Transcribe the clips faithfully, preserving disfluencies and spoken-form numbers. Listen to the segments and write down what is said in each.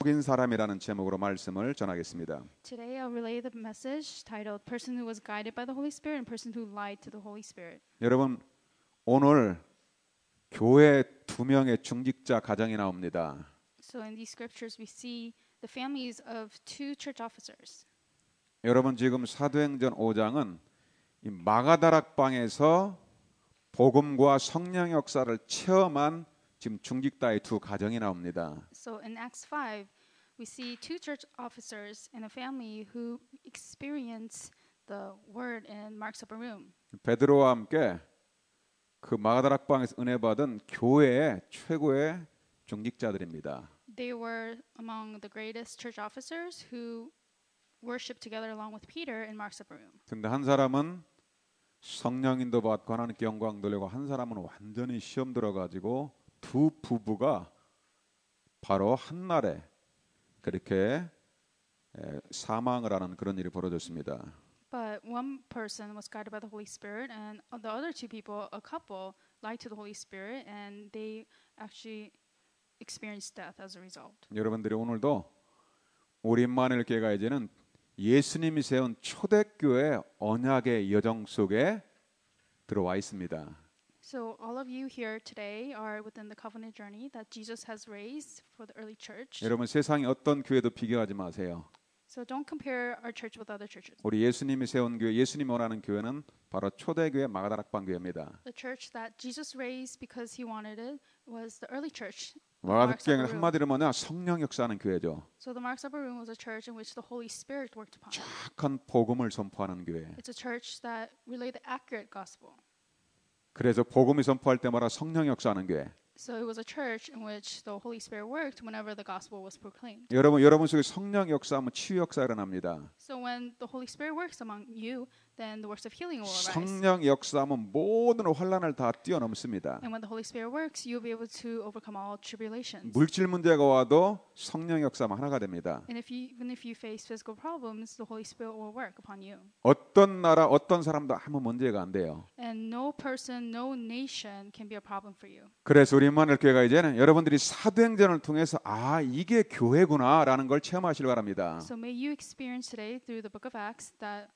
속인 사람이라는 제목으로 말씀을 전하겠습니다. Today I'll relay the message titled Person Who Was Guided by the Holy Spirit and Person Who Lied to the Holy Spirit. 여러분, 오늘 교회 두 명의 중직자 가정이 나옵니다. So in these scriptures we see the families of two church officers. 여러분, 지금 사도행전 오 장은 이 마가다락방에서 복음과 성령 역사를 체험한 지금 중직자의 두 가정이 나옵니다. So in Acts five we see two church officers in a family who experience the word in Mark's upper room. 베드로와 함께 그 마가다락방에서 은혜 받은 교회의 최고의 중직자들입니다. They were among the greatest church officers who worshiped together along with Peter in Mark's upper room. 근데 한 사람은 성령 인도 받고 하나님께 영광 돌리고 한 사람은 완전히 시험 들어가지고 두 부부가 바로 한날에 그렇게 사망을 하는 그런 일이 벌어졌습니다. But one person was guided by the Holy Spirit, and the other two people, a couple, lied to the Holy Spirit, and they actually experienced death as a result. 여러분들이 오늘도 우리 임마누엘 교회가 이제는 예수님이 세운 초대교회 언약의 여정 속에 들어와 있습니다. So all of you here today are within the covenant journey that Jesus has raised for the early church. 여러분, 세상의 어떤 교회도 비교하지 마세요. So don't compare our church with other churches. 우리 예수님이 세운 교회, 예수님이 원하는 교회는 바로 초대교회 마가다락방 교회입니다. The church that Jesus raised because he wanted it was the early church. 마가다락방은 한마디로 뭐냐? 성령 역사하는 교회죠. So the Mark's upper room was a church in which the Holy Spirit worked upon. 착한 복음을 선포하는 교회. It's a church that relayed the accurate gospel. 그래서 복음이 선포할 때마다 성령 역사하는 교회. So it was a church in which the Holy Spirit worked whenever the gospel was proclaimed. 여러분, 여러분 속에 성령 역사하면 치유 역사가 일어납니다. So when the Holy Spirit works among you, then the works of healing will arise. 성령 역사하면 모든 환난을 다 뛰어넘습니다. And when the Holy Spirit works, you'll be able to overcome all tribulations. 물질 문제가 와도 성령 역사만 하나가 됩니다. And if you, even if you face physical problems, the Holy Spirit will work upon you. 어떤 나라, 어떤 사람도 아무 문제가 안 돼요. And no person, no nation can be a problem for you. 그래서 우리 임마누엘 교회가 이제는 여러분들이 사도행전을 통해서 아, 이게 교회구나라는 걸 체험하시길 바랍니다. So may you experience today through the book of Acts that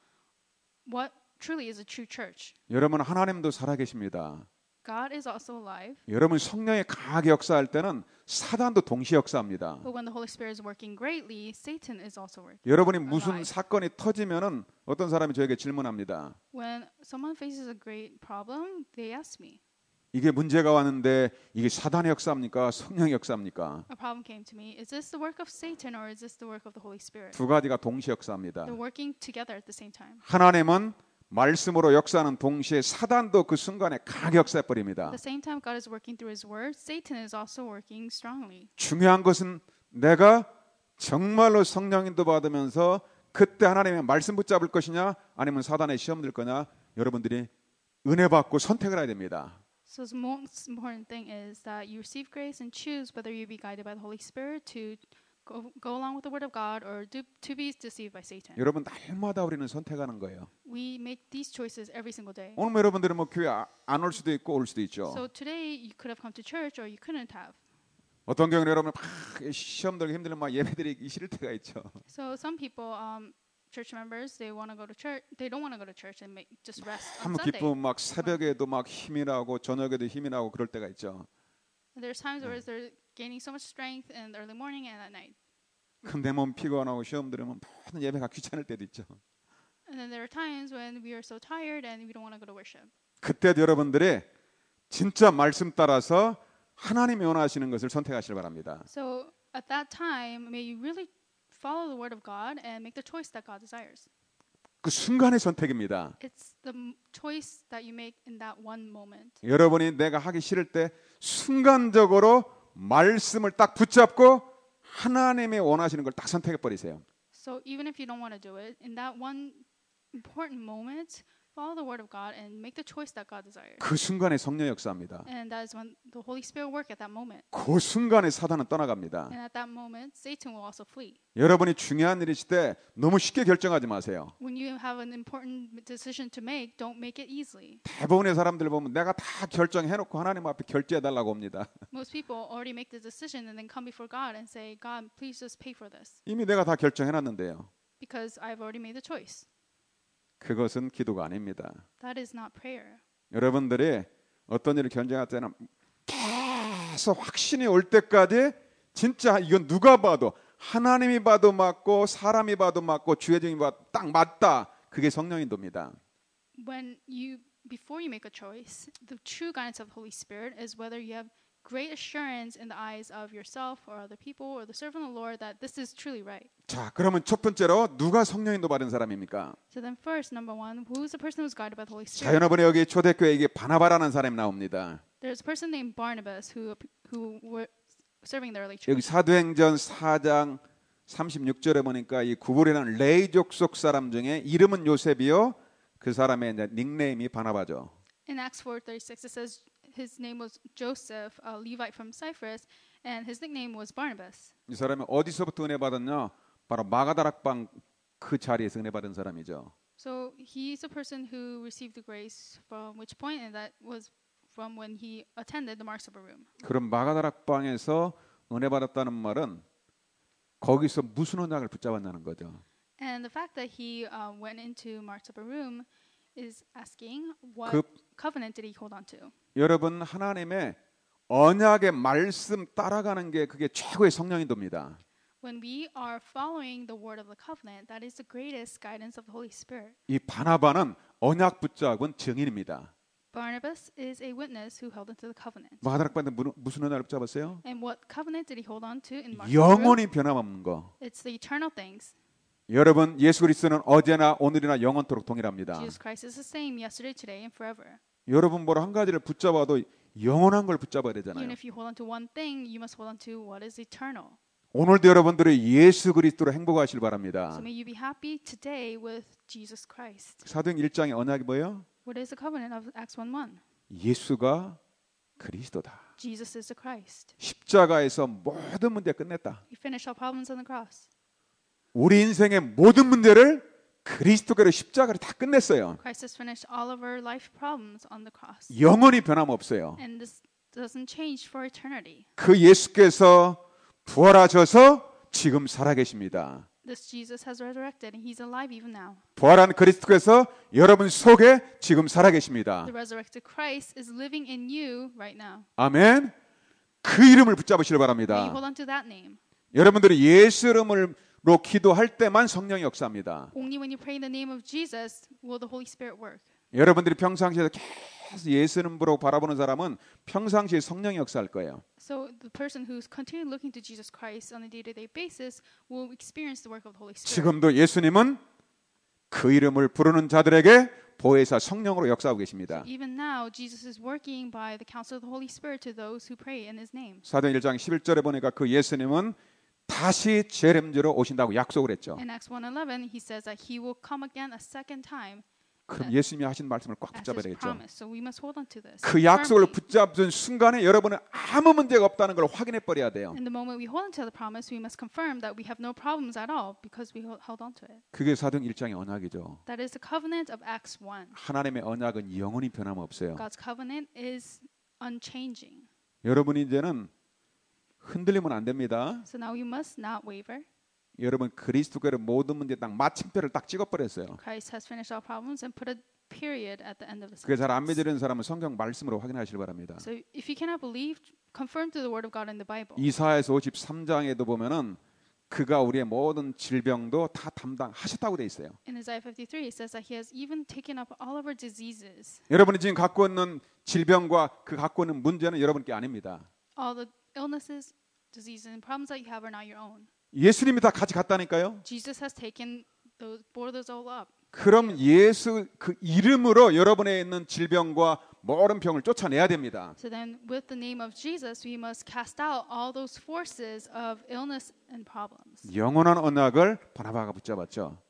what truly is a true church. 여러분, 하나님도 살아계십니다. God is also alive. 여러분, 성령이 강하게 역사할 때는 사단도 동시에 역사합니다. But when the Holy Spirit is working greatly, Satan is also working. 여러분이 무슨 alive. 사건이 터지면은 어떤 사람이 저에게 질문합니다. When someone faces a great problem, they ask me. 이게 문제가 왔는데 이게 사단의 역사입니까? 성령의 역사입니까? A problem came to me. Is this the work of Satan or is this the work of the Holy Spirit? 두 가지가 동시에 역사합니다. They're working together at the same time. 하나님은 말씀으로 역사하는 동시에 사단도 그 순간에 강하게 역사해 버립니다. At the same time God is working through His Word, Satan is also working strongly. 중요한 것은 내가 정말로 성령인도 받으면서 그때 하나님의 말씀 붙잡을 것이냐 아니면 사단의 시험 들 거냐 여러분들이 은혜 받고 선택을 해야 됩니다. So the most important thing is that you receive grace and choose whether you be guided by the Holy Spirit to go, go along with the Word of God or do, to be deceived by Satan. 여러분, 날마다 우리는 선택하는 거예요. We make these choices every single day. 오늘 여러분들은 뭐 교회 안 올 수도 있고 올 수도 있죠. So today you could have come to church or you couldn't have. 어떤 경우는 여러분 막 시험 들기 힘들면 막 예배드리기 싫을 때가 있죠. So some people, um, church members, they want to go to church. They don't want to go to church and make, just rest on 참 Sunday. 기쁘면 막 새벽에도 막 힘이 나고 저녁에도 힘이 나고 그럴 때가 있죠. And there's times where they're gaining so much strength in the early morning and at night. 그럼 내 몸 피곤하고 시험 들으면 모든 예배가 귀찮을 때도 있죠. And then there are times when we are so tired and we don't want to go to worship. 그때도 여러분들이 진짜 말씀 따라서 하나님이 원하시는 것을 선택하시길 바랍니다. So at that time, may you really follow the word of God and make the choice that God desires. 그 순간의 선택입니다. It's the m- choice that you make in that one moment. 여러분이 내가 하기 싫을 때 순간적으로 말씀을 딱 붙잡고 하나님이 원하시는 걸 딱 선택해 버리세요. So even if you don't want to do it, in that one important moment, follow the word of God and make the choice that God desires. 그 순간에 성령 역사합니다. And that is when the Holy Spirit work at that moment. 그 순간에 사단은 떠나갑니다. And at that moment, Satan will also flee. 여러분이 중요한 일이실 때 너무 쉽게 결정하지 마세요. When you have an important decision to make, don't make it easily. 대부분의 사람들 보면 내가 다 결정해놓고 하나님 앞에 결제해달라고 합니다. Most people already make the decision and then come before God and say, God, please just pay for this. 이미 내가 다 결정해놨는데요. Because I've already made the choice. 그것은 기도가 아닙니다. That is not prayer. 여러분들이 어떤 일을 결정할 때는 계속 확신이 올 때까지 진짜 이건 누가 봐도 하나님이 봐도 맞고 사람이 봐도 맞고 주의적인 봐도 딱 맞다. 그게 성령 인도입니다. When you before you make a choice, the true guidance of the Holy Spirit is whether you have great assurance in the eyes of yourself or other people or the servant of the Lord that this is truly right. 자, 그러면 첫 번째로 누가 성령 인도 받은 사람입니까? So then first, number one, who is the person who is guided by the Holy 자, Spirit? 여러분이 여기 초대교회에 이게 바나바라는 사람이 나옵니다. There's a person named Barnabas who who were serving the early church. 여기 사도행전 사 장 삼십육 절에 보니까 이 구불이라는 레이 족속 사람 중에 이름은 요셉이요. 그 사람의 이제 닉네임이 바나바죠. In Acts four thirty-six, it says his name was Joseph, a Levite from Cyprus, and his nickname was Barnabas. 이 사람이 어디서부터 은혜 받았냐? 바로 마가다락방 그 자리에서 은혜 받은 사람이죠. So he's a person who received the grace from which point, and that was from when he attended the Mark's Upper Room. 그럼 마가다락방에서 은혜 받았다는 말은 거기서 무슨 언약을 붙잡았냐는 거죠. And the fact that he uh, went into Mark's Upper Room is asking what 그 covenant did he hold on to? 여러분 하나님의 언약의 말씀 따라가는 게 그게 최고의 성령 인도입니다. When we are following the word of the covenant, that is the greatest guidance of the Holy Spirit. 이 바나바는 언약 붙잡은 증인입니다. Barnabas is a witness who held onto the covenant. 마가다락방에 무슨 언약을 붙잡았어요? And what covenant did he hold on to in Mark's Upper Room? 영원히 변함없는 거. It's the eternal things. 여러분 예수 그리스도는 어제나 오늘이나 영원토록 동일합니다. Jesus Christ is the same yesterday, today, and forever. 여러분 뭐로 한 가지를 붙잡아도 영원한 걸 붙잡아야 되잖아요. Even if you hold on to one thing, you must hold on to what is eternal. 오늘도 여러분들이 예수 그리스도로 행복하실 바랍니다. So may you be happy today with Jesus Christ. 사도행 일 장의 언약이 뭐예요? What is the covenant of Acts one one? 예수가 그리스도다. Jesus is the Christ. 십자가에서 모든 문제 끝냈다. He finished all problems on the cross. 우리 인생의 모든 문제를 그리스도께로 십자가로 다 끝냈어요. Christ has finished all of our life problems on the cross. 영원히 변함없어요. And this doesn't change for eternity. 그 예수께서 부활하셔서 지금 살아계십니다. This Jesus has resurrected and he's alive even now. 부활한 그리스도께서 여러분 속에 지금 살아계십니다. The resurrected Christ is living in you right now. 아멘. 그 이름을 붙잡으시길 May you 바랍니다. hold on to that name. 여러분들이 예수 이름으로 기도할 때만 성령이 역사합니다. Only when you pray in the name of Jesus will the Holy Spirit work. 여러분들이 평상시에 계속 예수 이름으로 바라보는 사람은 평상시에 성령이 역사할 거예요. So the person who's continually looking to Jesus Christ on a day-to-day basis will experience the work of the Holy Spirit. 지금도 예수님은 그 이름을 부르는 자들에게 보혜사 성령으로 역사하고 계십니다. Even now, Jesus is working by the counsel of the Holy Spirit to those who pray in His name. 사도행 일 장 십일 절에 보니까 그 예수님은 다시 재림주로 오신다고 약속을 했죠. In Acts one eleven, He says that He will come again a second time. 그럼 예수님이 하신 말씀을 꽉 As 붙잡아야 His 되겠죠. promise. So we must hold on to this. 그 약속을 firmly. 붙잡은 순간에 여러분은 아무 문제가 없다는 걸 확인해 버려야 돼요. In the moment we hold on to the promise, we must confirm that we have no problems at all because we held on to it. 그게 사도행 일 장의 언약이죠. That is the covenant of Acts one. 하나님의 언약은 영원히 변함없어요. God's covenant is unchanging. 여러분이 이제는 흔들리면 안 됩니다. So now you must not waver. 여러분 그리스도께로 모든 문제 딱 마침표를 딱 찍어버렸어요. Christ has finished all problems and put a period at the end of the 그게 잘 안 sentence. 믿으려는 사람은 성경 말씀으로 확인하시길 바랍니다. So if you cannot believe, confirm through the word of God in the Bible. 이사야서 오십삼 장에도 보면은 그가 우리의 모든 질병도 다 담당하셨다고 돼 있어요. In Isaiah fifty-three, it says that He has even taken up all of our diseases. 여러분이 지금 갖고 있는 질병과 그 갖고 있는 문제는 여러분께 아닙니다. All the illnesses, diseases, and problems that you have are not your own. 예수님이 다 같이 갔다니까요. Jesus has taken those, bore those all up. 그럼 예수 그 이름으로 여러분에 있는 질병과 모든 병을 쫓아내야 됩니다. So then, with the name of Jesus, we must cast out all those forces of illness and problems. 영원한 언약을 바나바가 붙잡았죠.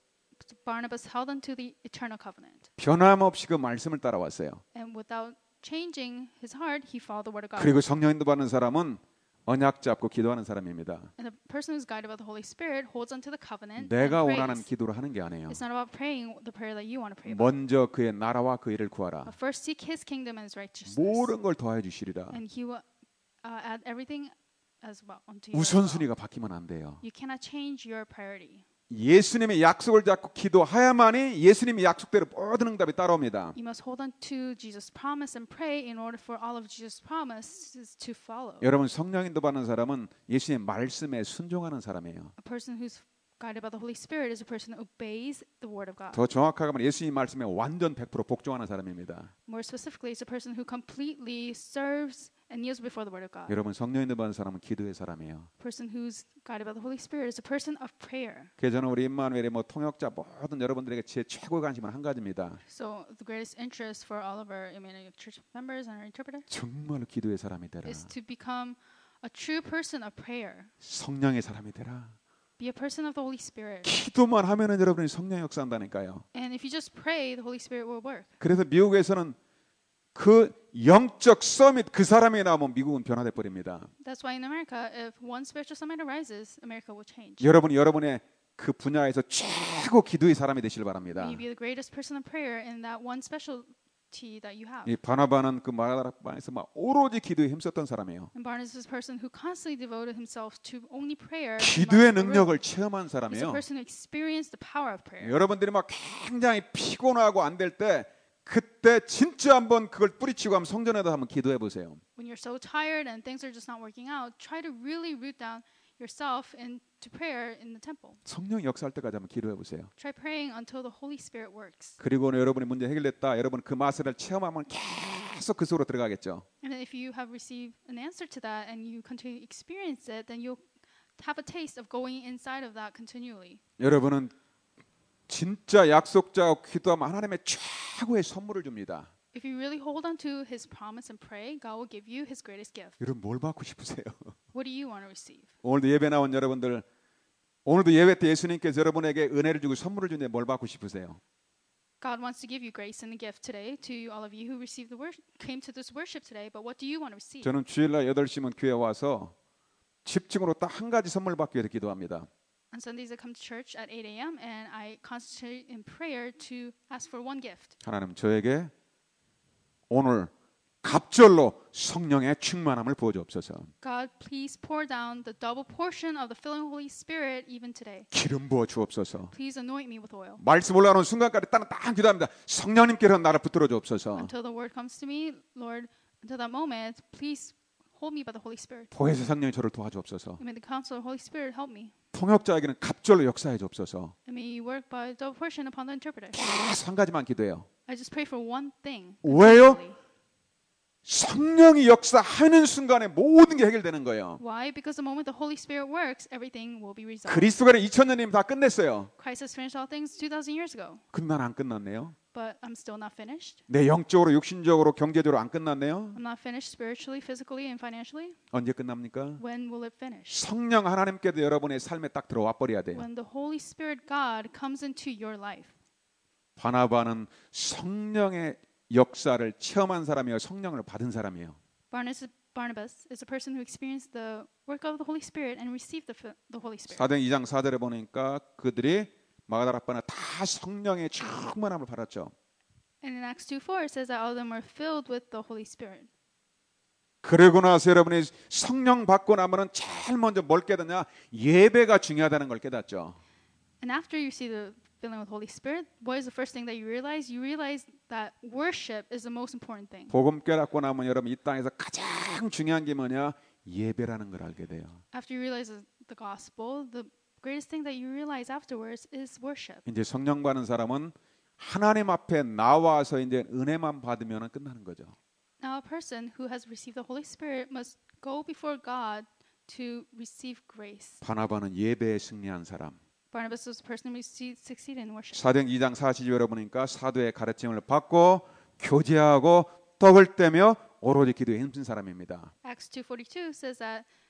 Barnabas held onto the eternal covenant. 변함없이 그 말씀을 따라왔어요. And without changing his heart, he followed the word of God. 그리고 성령 인도 받는 사람은 언약 잡고 기도하는 사람입니다. And the person who's guided by the Holy Spirit holds onto the covenant 내가 and 원하는 prays. 기도를 하는 게 아니에요. It's not about praying the prayer that you want to pray about. 먼저 그의 나라와 그 일을 구하라. But first seek His kingdom and His righteousness, 모든 걸 더해 주시리라. and He will uh, add everything as well unto you. as well. 우선순위가 바뀌면 안 돼요. You cannot change your priority. 예수님의 약속을 잡고 기도해야만이 예수님의 약속대로 모든 응답이 따라옵니다. You must hold on to Jesus' promise and pray in order for all of Jesus' promises to follow. 여러분 성령 인도 받는 사람은 예수님의 말씀에 순종하는 사람이에요. A person who's guided by the Holy Spirit is a person who obeys the word of God. 더 정확하게 말하면 예수님 말씀에 완전 백 퍼센트 복종하는 사람입니다. More specifically, it's a person who completely serves and kneels before the word of God. 여러분 성령 인도 받는 사람은 기도의 사람이에요. A person who's guided by the Holy Spirit is a person of prayer. 그래서 저는 우리 임마누엘의 뭐 통역자 모든 여러분들에게 제 최고의 관심은 한 가지입니다. So the greatest interest for all of our Emmanuel Church members and our interpreter 정말로 기도의 사람이 되라. is to become a true person of prayer. 성령의 사람이 되라. Be a person of the Holy Spirit. 기도만 하면은 여러분이 성령 역사한다니까요. And if you just pray, the Holy Spirit will work. 그래서 미국에서는 그 영적 서밋 그 사람이 나오면 미국은 변화돼 버립니다. That's why in America, if one spiritual summit arises, America will change. 여러분이 여러분의 그 분야에서 최고 기도의 사람이 되시길 바랍니다. May you be the greatest person of prayer in that one specialty that you have. 이 바나바는 그 마가다락방에서 막 오로지 기도에 힘썼던 사람이에요. And Barnabas is a person who constantly devoted himself to only prayer. 기도의 능력을 체험한 He's a 사람이에요. person who experienced the power of prayer. 여러분들이 막 굉장히 피곤하고 안 될 때 그때 진짜 한번 그걸 뿌리치고 한번 성전에다 한번 기도해 보세요. When you're so tired and things are just not working out, try to really root down yourself into prayer in the temple. 성령 역사할 때까지 한번 기도해 보세요. Try praying until the Holy Spirit works. 그리고 여러분의 문제 해결됐다. 여러분 그 맛을 체험하면 계속 그 속으로 들어가겠죠. And if you have received an answer to that and you continue to experience it, then you'll have a taste of going inside of that continually. 여러분은 진짜 약속자와 기도하면 하나님의 최고의 선물을 줍니다. If you really hold on to His promise and pray, God will give you His greatest gift. 여러분 뭘 받고 싶으세요? What do you want to receive? 오늘도 예배 나온 여러분들 오늘도 예배 때 예수님께서 여러분에게 은혜를 주고 선물을 주는데 뭘 받고 싶으세요? God wants to give you grace and a gift today to all of you who received the worship, came to this worship today. But what do you want to receive? 저는 주일날 여덟 시면 교회 와서 집중으로 딱 한 가지 선물 받기 위해서 기도합니다. On Sundays I come to church at eight a.m. and I concentrate in prayer to ask for one gift. 하나님 저에게 오늘 갑절로 성령의 충만함을 부어 주옵소서. God, please pour down the double portion of the filling Holy Spirit even today. 기름 부어 주옵소서. Please anoint me with oil. 말씀 올라오는 순간까지 딱 딱 기도합니다. 성령님께서 나를 붙들어 주옵소서. Until the word comes to me, Lord, until that moment, please hold me by the Holy Spirit. 보혜사 성령이 저를 도와주옵소서. And may the counsel of the Holy Spirit help me. 통역자에게는 갑절로 역사해 주옵소서. And may you work by double portion upon the interpreter. 계속 한 가지만 기도해요. I just pray for one thing. 왜요? continually. 성령이 역사하는 순간에 모든 게 해결되는 거예요. Why? Because the moment the Holy Spirit works, everything will be resolved. 그리스도가 이천 년이면 다 끝냈어요. Christ has finished all things two thousand years ago. 근데 난 안 끝났네요. But I'm still not finished. 내 영적으로 육신적으로 경제적으로 안 끝났네요. I'm not finished spiritually, physically, and financially. 언제 끝납니까? When will it finish? 성령 하나님께도 여러분의 삶에 딱 들어와 버려야 돼요. When the Holy Spirit God comes into your life. 바나바는 성령의 역사를 체험한 사람이요 성령을 받은 사람이에요. Barnabas, Barnabas is a person who experienced the work of the Holy Spirit and received the, the Holy Spirit. 사도행 이 장 사 절에 보니까 그들이 마가다락방에 다 성령의 충만함을 받았죠. And in Acts two four it says that all of them were filled with the Holy Spirit. 그러고 나서 여러분이 성령 받고 나면은 제일 먼저 뭘 깨닫냐? 예배가 중요하다는 걸 깨닫죠. And after you see the filling with Holy Spirit, what is the first thing that you realize? You realize that worship is the most important thing. 복음 깨닫고 나면 여러분 이 땅에서 가장 중요한 게 뭐냐? 예배라는 걸 알게 돼요. After you realize the gospel, the greatest thing that you realize afterwards is worship. 이제 성령 받는 사람은 하나님 앞에 나와서 이제 은혜만 받으면 끝나는 거죠. Now a person who has received the Holy Spirit must go before God to receive grace. 바나바는 예배에 승리한 사람. Barnabas was a person who succeeded in worship. 사도행 이 장 사십 절에 보니까 사도의 가르침을 받고 교제하고 떡을 떼며 오로지 기도에 힘쓴 사람입니다. Acts two forty-two says that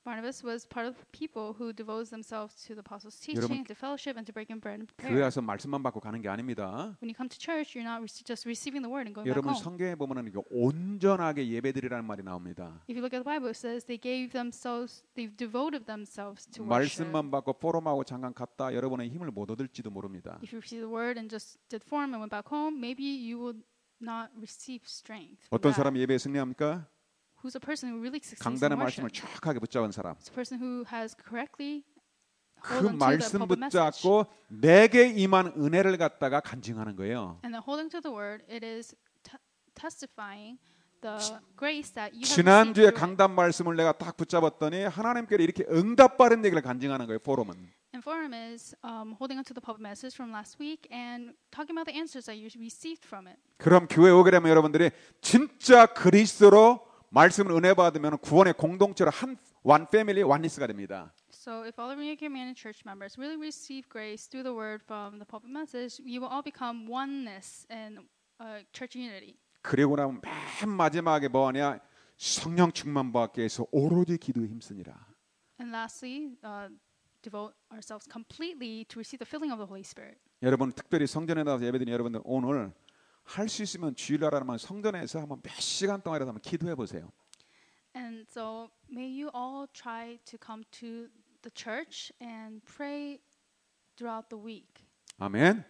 Barnabas was part of the people who devoted themselves to the apostles' 여러분, teaching, to fellowship, and to breaking bread and 교회 prayer. 와서 말씀만 받고 가는 게 아닙니다. When you come to church, you're not re- just receiving the word and going back 여러분 home. 성경에 보면은 이거 온전하게 예배드리라는 말이 나옵니다. If you look at the Bible, it says they gave themselves, they've devoted themselves to worship. 말씀만 받고 포럼하고 잠깐 갔다 여러분의 힘을 못 얻을지도 모릅니다. If you received the word and just did form and went back home, maybe you will not receive strength. from 어떤 that. 사람이 예배에 승리합니까? Who's a person who really succeeds in 강단의 말씀을 worship? 촉하게 붙잡은 사람. It's a person who has correctly 그 hold on to the 말씀 pulpit message. 붙잡고 내게 임한 은혜를 갖다가 간증하는 거예요. And then holding to the word, it is t- testifying the grace that you have received 지난주에 through it. 강단 말씀을 내가 딱 붙잡았더니 하나님께로 이렇게 응답받은 얘기를 간증하는 거예요. 포럼은. And forum is um, holding on to the pulpit message from last week and talking about the answers that you received from it. 그럼 교회 오게 되면 여러분들이 진짜 그리스도로 말씀을 은혜 받으면 구원의 공동체로 한 one family, oneness가 됩니다. So if all of you Community Church members really receive grace through the word from the pulpit message, you will all become oneness and uh, church unity. 그리고 나면 맨 마지막에 뭐하냐? 성령 충만 받기 위해서 오로지 기도에 힘쓰니라. And lastly, uh, devote ourselves completely to receive the filling of the Holy Spirit. 여러분 특별히 성전에 나와서 예배드리는 여러분들 오늘 할 수 있으면 주일날하면 성전에서 한번 몇 시간 동안이라도 한번 기도해 보세요. And so may you all try to come to the church and pray throughout the week. 아멘.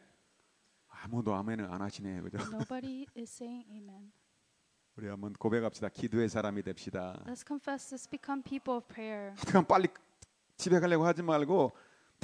아무도 아멘을 안 하시네요, 그죠? Nobody is saying amen. 우리 한번 고백합시다. 기도의 사람이 됩시다. Let's confess. Let's become people of prayer. 하여튼 빨리 집에 가려고 하지 말고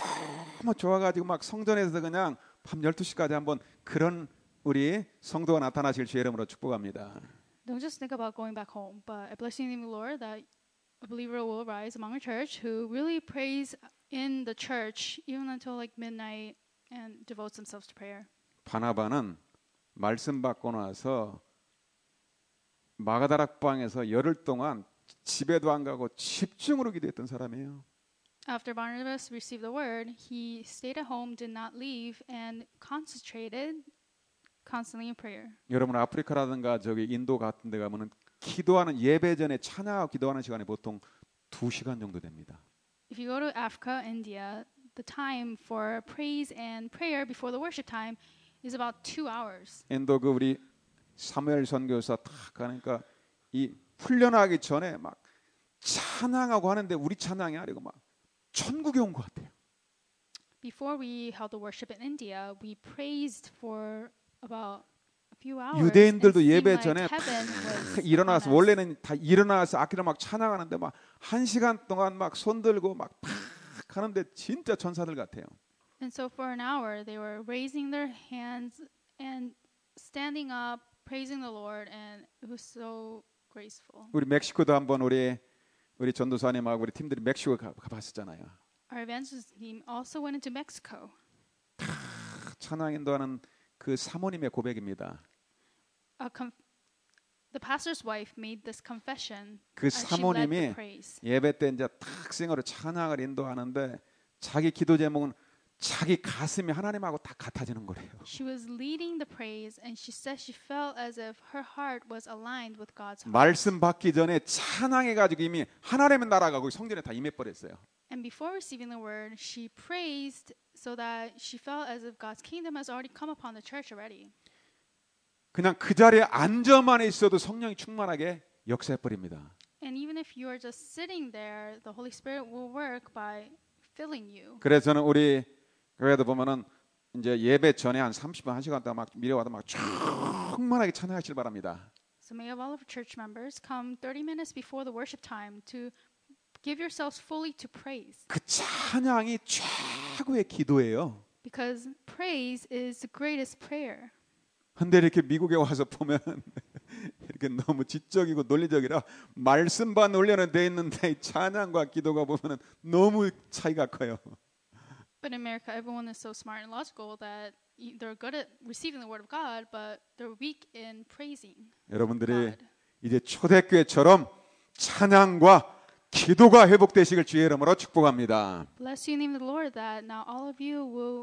너무 좋아가지고 막 성전에서 그냥 밤 열두 시까지 한번 그런 우리 성도가 나타나실 주의 이름으로 축복합니다. Don't just think about going back home, but I bless you in the name of the Lord that a believer will arise among our church who really prays in the church even until like midnight and devotes themselves to prayer. 바나바는 말씀 받고 나서 마가다락방에서 열흘 동안 집에도 안 가고 집중으로 기도했던 사람이에요. After Barnabas received the word, he stayed at home, did not leave, and concentrated constantly in prayer. 여러분 아프리카라든가 저기 인도 같은 데 가면은 기도하는 예배 전에 찬양하고 기도하는 시간이 보통 두 시간 정도 됩니다. If you go to Africa, India, the time for praise and prayer before the worship time is about two hours. 인도 그 우리 사무엘 선교사 딱 가니까 이 훈련하기 전에 막 찬양하고 하는데 우리 찬양이 아니고 막 천국에 온 것 같아요. Before we held the worship in India, we praised for about a few hours. 유대인들도 and it 예배 seemed 전에 like heaven was 일어나서 upon us. 원래는 다 일어나서 악기를 막 찬양하는데 막 한 시간 동안 막 손 들고 막 팍 하는데 진짜 천사들 같아요. And so for an hour, they were raising their hands and standing up, praising the Lord, and it was so graceful. 우리 멕시코도 한번 우리 우리 전도사님하고 우리 팀들이 멕시코 가, 가봤었잖아요. Our evangelist team also went into Mexico. 찬양 인도하는 그 사모님의 고백입니다. A com- the pastor's wife made this confession 그 as she led the 사모님이 praise. 예배 때 이제 탁생으로 찬양을 인도하는데 자기 기도 제목은 자기 가슴이 하나님하고 다 같아지는 거래요. She was leading the praise, and she said she felt as if her heart was aligned with God's heart. 말씀 받기 전에 찬양해가지고 이미 하나님의 나라가 거기 성전에 다 임해버렸어요. And before receiving the word, she praised so that she felt as if God's kingdom has already come upon the church already. 그냥 그 자리에 앉아만 있어도 성령이 충만하게 역사해버립니다. And even if you are just sitting there, the Holy Spirit will work by filling you. 그래서 저는 우리 교회도 보면은 이제 예배 전에 한 삼십 분, 한 시간 동안 막 미래와도 막 충만하게 찬양하시길 바랍니다. So may all of our church members come thirty minutes before the worship time to give yourselves fully to praise. 그 찬양이 최고의 기도예요. Because praise is the greatest prayer. 근데 이렇게 미국에 와서 보면 이렇게 너무 지적이고 논리적이라 말씀만 올려는 돼 있는데 찬양과 기도가 보면은 너무 차이가 커요. But in America, everyone is so smart and logical that they're good at receiving the word of God, but they're weak in praising 여러분들이 God. 이제 초대교회처럼 찬양과 기도가 회복되시길 주의 이름으로 축복합니다. Bless you in the name of the Lord that now all of you will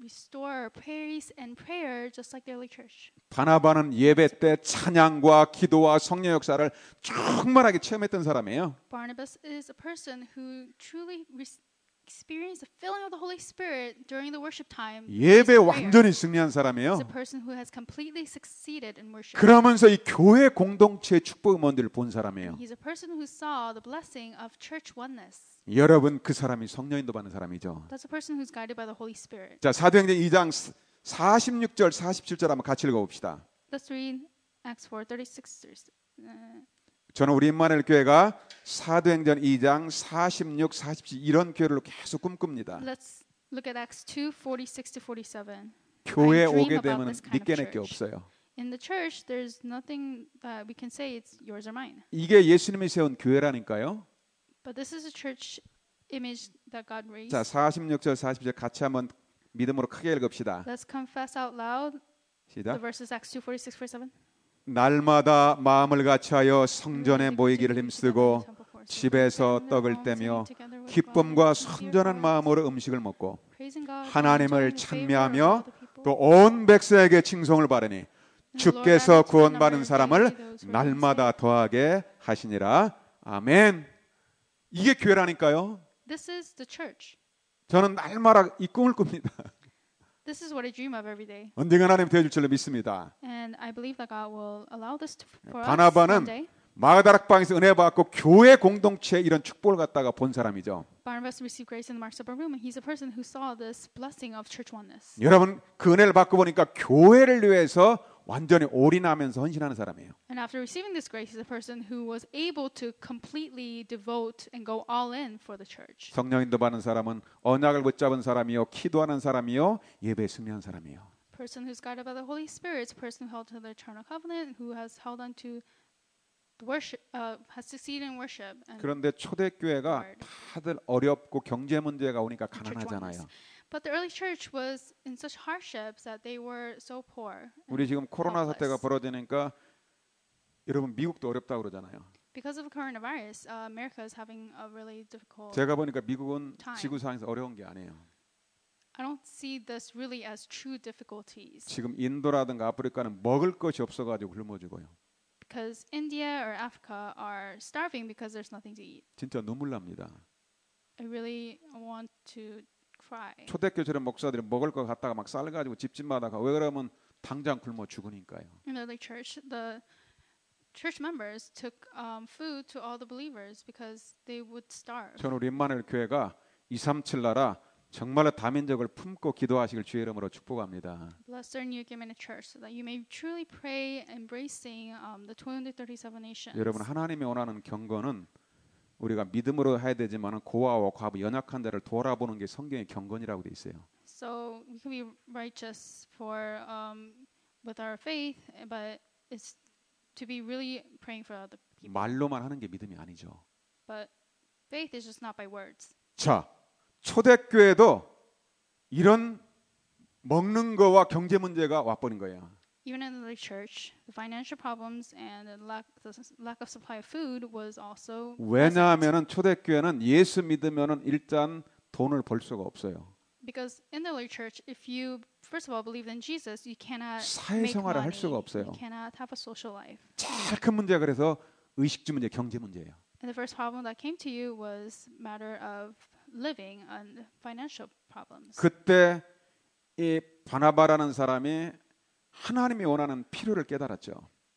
restore praise and prayer just like the early church. 바나바는 예배 때 찬양과 기도와 성령 역사를 충만하게 체험했던 사람이에요. Barnabas is a person who truly re- experienced the filling of the Holy Spirit during the worship time. 예배 완전히 승리한 사람이에요. He's a person who has completely succeeded in worship. 그러면서 이 교회 공동체의 축복 음원들을 본 사람이에요. He's a person who saw the blessing of church oneness. 여러분 그 사람이 성령 인도받는 사람이죠. That's a person who's guided by the Holy Spirit. 자, 사도행전 이 장 사십육 절 사십칠 절 한번 같이 읽어봅시다. Let's read Acts four thirty-six. Uh, 저는 우리 임마누엘 교회가 사도행전 이 장 사십육, 사십칠 이런 교회를 계속 꿈꿉니다. let's look at Acts two forty-six to forty-seven. 교회에 I dream 오게 about 되면 this kind of 믿게 낼 게 church. 없어요. In the church, there's nothing that we can say it's yours or mine. 이게 예수님이 세운 교회라니까요. But this is a church image that God raised. 자, 사십육 절 사십칠 절 같이 한번 믿음으로 크게 읽읍시다. Let's confess out loud the 시작. verses Acts two forty-six forty-seven. 날마다 마음을 같이하여 성전에 모이기를 힘쓰고 집에서 떡을 떼며 기쁨과 선전한 마음으로 음식을 먹고 하나님을 찬미하며 또 온 백성에게 칭송을 바르니 주께서 구원받은 사람을 날마다 더하게 하시니라. 아멘. 이게 교회라니까요. This is the church. 저는 날마다 이 꿈을 꿉니다. This is what I dream of every day. 언젠가 하나님 되어줄 줄로 믿습니다. And I believe that God will allow this to, for us one 바나바는 day. 마가다락방에서 은혜 받고 교회 공동체에 이런 축복을 갖다가 본 사람이죠. Barnabas received grace in the Mark's Upper Room, and he's a person who saw this blessing of church oneness. 여러분 그 은혜를 받고 보니까 교회를 위해서 완전히 올인하면서 헌신하는 사람이에요. And after receiving this grace, he's a person who was able to completely devote and go all in for the church. 성령 인도 받는 사람은 언약을 붙잡은 사람이요, 기도하는 사람이요, 예배에 승리한 사람이에요. Person who's guided by the Holy Spirit is a person who held to the eternal covenant, who has held on to worship, uh, has succeeded in worship. And 그런데 초대교회가 다들 어렵고 경제 문제가 오니까 church 가난하잖아요. oneness. But the early church was in such hardships that they were so poor. 우리 지금 코로나 helpless. 사태가 벌어지니까 여러분 미국도 어렵다고 그러잖아요. Because of coronavirus, uh, America is having a really difficult. 제가 보니까 미국은 time. 지구상에서 어려운 게 아니에요. I don't see this really as true difficulties. 지금 인도라든가 아프리카는 먹을 것이 없어가지고 굶어 죽어요. Because India or Africa are starving because there's nothing to eat. 진짜 눈물 납니다. I really want to cry. 초대교회처럼 목사들이 먹을 거 갖다가 막 쌀가지고 집집마다 가. 왜 그러면 당장 굶어 죽으니까요. In the early church, the church members took um, food to all the believers because they would starve. 저는 우리 임마누엘 교회가 이삼칠 나라 정말로 다민족을 품고 기도하시길 주의 이름으로 축복합니다. Bless our new Gimena church so that you may truly pray, embracing um, the two hundred thirty-seven nations. 여러분 하나님이 원하는 경건은 우리가 믿음으로 해야 되지만 고아와 과부 연약한 자를 돌아보는 게 성경의 경건이라고 돼 있어요. So we can be righteous for um, with our faith, but it's to be really praying for other people. 말로만 하는 게 믿음이 아니죠. But faith is just not by words. 자, 초대교회도 이런 먹는 거와 경제 문제가 와버린 거예요. Even in the church, the financial problems and the lack, the lack of supply of food was also present. 왜냐하면은 초대교회는 예수 믿으면은 일단 돈을 벌 수가 없어요. Because in the early church, if you first of all believe in Jesus, you cannot make 사회생활을 할 money. 수가 없어요. You cannot have a social life. 제일 큰 문제가 그래서 의식주 문제, 경제 문제예요. And the first problem that came to you was matter of living and financial problems. 그때 이 바나바라는 사람이 하나님이 원하는 필요를 깨달았죠.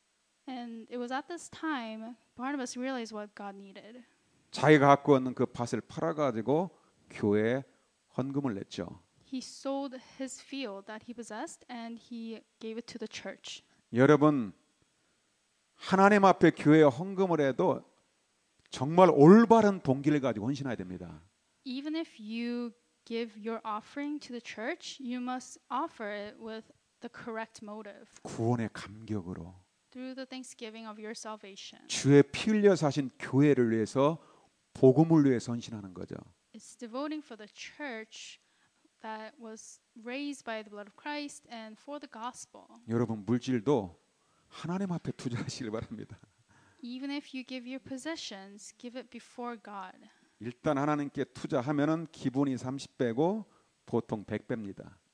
And it was at this time Barnabas realized what God needed. 자기가 갖고 있는 그 밭을 팔아가지고 교회에 헌금을 냈죠. He sold his field that he possessed and he gave it to the church. 여러분 하나님 앞에 교회에 헌금을 해도 정말 올바른 동기를 가지고 헌신해야 됩니다. Even if you give your offering to the church, you must offer it with the correct motive. 구원의 감격으로 Through the thanksgiving of your salvation. 주의 피 흘려 사신 교회를 위해서 복음을 위해서 헌신하는 거죠. It's devoting for the church that was raised by the blood of Christ and for the gospel. 여러분 물질도 하나님 앞에 투자하시길 바랍니다. Even if you give your possessions, give it before God. 일단 하나님께 투자하면은 기본이 삼십 배고 보통 백 배입니다. And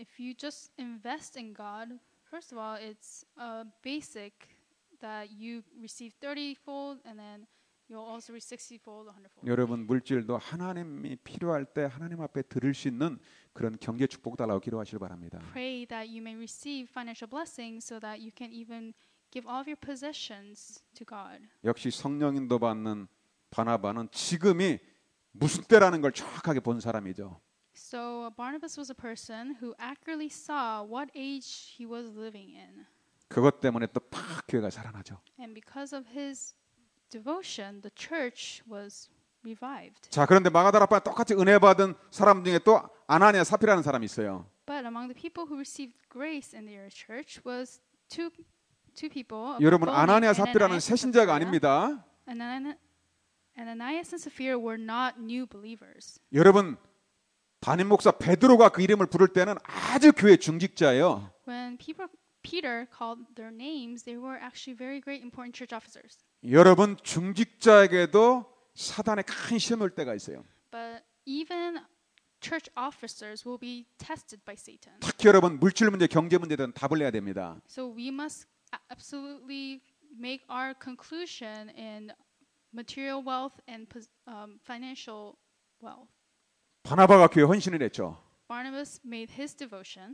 if you just invest in God, first of all, it's uh, basic that you receive thirty-fold and then you'll also receive sixty-fold, one hundred-fold. 여러분 물질도 하나님이 필요할 때 하나님 앞에 드릴 수 있는 그런 경제 축복 달라고 기도하시길 바랍니다. Pray that you may receive financial blessings so that you can even give all of your possessions to God. 역시 성령 인도 받는 바나바는 지금이 무슨 때라는 걸 정확하게 본 사람이죠. So Barnabas was a person who accurately saw what age he was living in. 그것 때문에 또 팍 교회가 살아나죠. And because of his devotion, the church was revived. 자, 그런데 마가다라파 똑같이 은혜 받은 사람 중에 또 아나니아 사피라는 사람이 있어요. But among the people who received grace in their church was two two people. 여러분 both 아나니아 named 사피라는 Ananias 새 and 신자가 Sapphira. 아닙니다. Anani- Ananias and Sapphira were not new believers. 여러분 담임 목사 베드로가 그 이름을 부를 때는 아주 교회 중직자예요. When people, Peter called their names, they were actually very great important church officers. 여러분 중직자에게도 사단의 큰 시험이 올 때가 있어요. But even church officers will be tested by Satan. 특히 여러분 물질 문제, 경제 문제에 대한 답을 내야 됩니다. So we must absolutely make our conclusion in material wealth and pos- um, financial wealth. 바나바가 교회 헌신을 했죠. Barnabas made his devotion,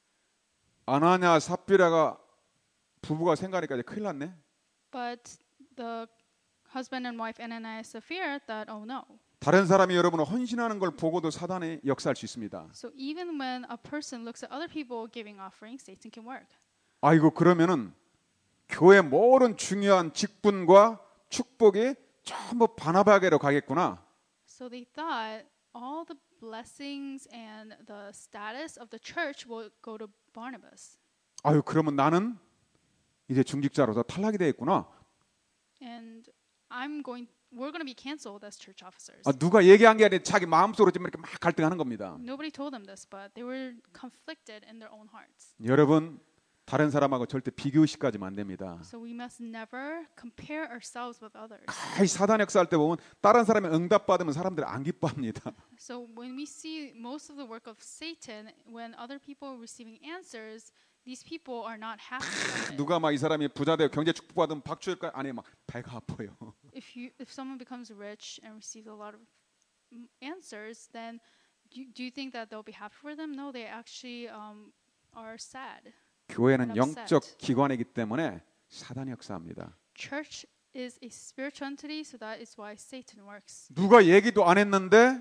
아나니아 삽비라가 부부가 생각하니까 이제 큰일 났네. but the husband and wife Ananias and Sapphira thought, oh no. 다른 사람이 여러분을 헌신하는 걸 보고도 사단이 역사할 수 있습니다. So even when a person looks at other people giving offerings, Satan can work. 아이고 그러면은 교회 모든 중요한 직분과 축복이 전부 바나바에게로 가겠구나. So they thought all the blessings and the status of the church will go to Barnabas. 아유 그러면 나는 이제 중직자로서 탈락이 되겠구나. And I'm going we're going to be canceled as church officers. 아, 누가 얘기한 게 아니라 자기 마음속으로 지금 이렇게 막 갈등하는 겁니다. Nobody told them this, but they were conflicted in their own hearts. 여러분 다른 사람하고 절대 비교의식까지는 안 됩니다. So we must never compare ourselves with others. 거의 사단 역사할 때 보면 다른 사람이 응답 받으면 사람들이 안 기뻐합니다. So when we see most of the work of Satan, when other people are receiving answers, these people are not happy about it. 누가 막 이 사람이 부자 되고 경제 축복 받으면 박수일까 아니 막 배가 아파요. If you if someone becomes rich and receives a lot of mm, answers, then do you, do you think that they'll be happy for them? No, they actually um, are sad. 교회는 and upset. 영적 기관이기 때문에 사단이 역사합니다. Church is a spiritual entity, so that is why Satan works. 누가 얘기도 안 했는데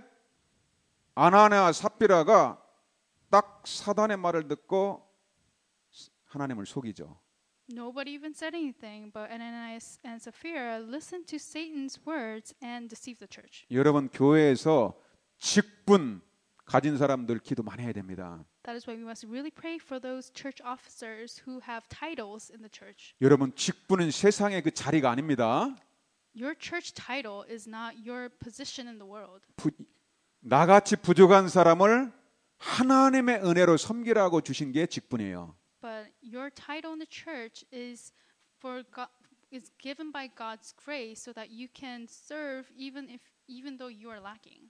아나니아 삽비라가 딱 사단의 말을 듣고 하나님을 속이죠. Nobody even said anything, but Ananias and Sapphira listened to Satan's words and deceived the church. 여러분 교회에서 직분 가진 사람들 기도 많이 해야 됩니다. That is why we must really pray for those church officers who have titles in the church. 여러분 직분은 세상의 그 자리가 아닙니다. Your church title is not your position in the world. 부, 나같이 부족한 사람을 하나님의 은혜로 섬기라고 주신 게 직분이에요. But your title in the church is for God, is given by God's grace so that you can serve even if even though you are lacking.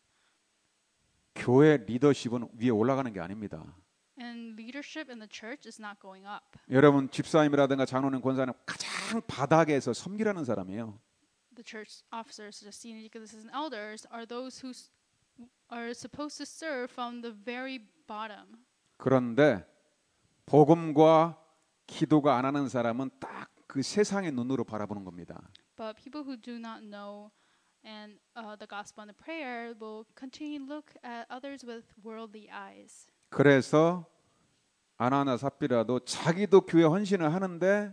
교회 리더십은 위에 올라가는 게 아닙니다. And leadership in the church is not going up. 여러분 집사님이라든가 장로님, 권사님 가장 바닥에서 섬기라는 사람이에요. The church officers, such as senior deacons and elders, are those who s- are supposed to serve from the very bottom. 그런데 복음과 기도가 안 하는 사람은 딱 그 세상의 눈으로 바라보는 겁니다. But people who do not know and uh, the gospel and the prayer will continue to look at others with worldly eyes. 그래서 아나나 삽비라도 자기도 교회 헌신을 하는데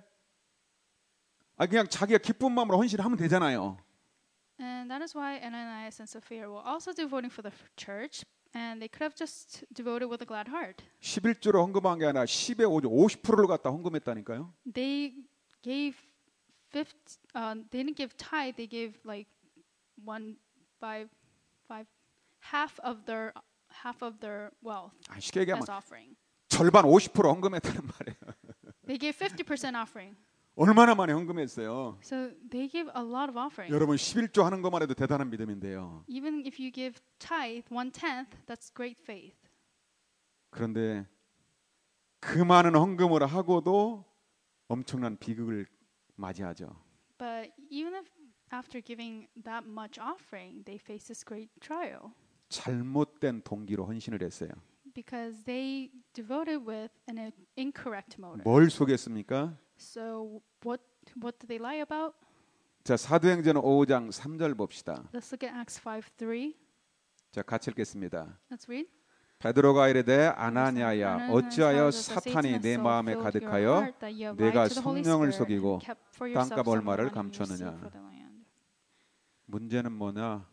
아 그냥 자기가 기쁜 마음으로 헌신하면 되잖아요. And that is why Ananias and Sapphira were also devoting for the f- church, and they could have just devoted with a glad heart. 십일 조로 헌금한 게 아니라 십의 오조 오십 퍼센트를 갖다 헌금했다니까요. They gave fifty. Uh, they didn't give tithe. They gave like one by five, half of their half of their wealth 아, 쉽게 얘기하면 as offering. 절반 오십 퍼센트 헌금했다는 말이에요. They gave fifty percent offering. 얼마나 많이 헌금했어요. So they gave a lot of offering. 여러분 십일 조 하는 것만 해도 대단한 믿음인데요. Even if you give tithe one tenth, that's great faith. 그런데 그 많은 헌금을 하고도 엄청난 비극을 맞이하죠. But even if after giving that much offering, they face this great trial 잘못된 동기로 헌신을 했어요. because they devoted with an incorrect motive. 뭘 속였습니까? So what what did they lie about? 자, 사도행전 오 장 삼 절 봅시다. Let's look at Acts five three. 자, 같이 읽겠습니다. Let's read. 베드로가 이르되 아나니아야 어찌하여 사탄이 내 마음에 가득하여 내가 성령을 속이고 땅값 얼마를 감추었느냐. 문제는 뭐냐?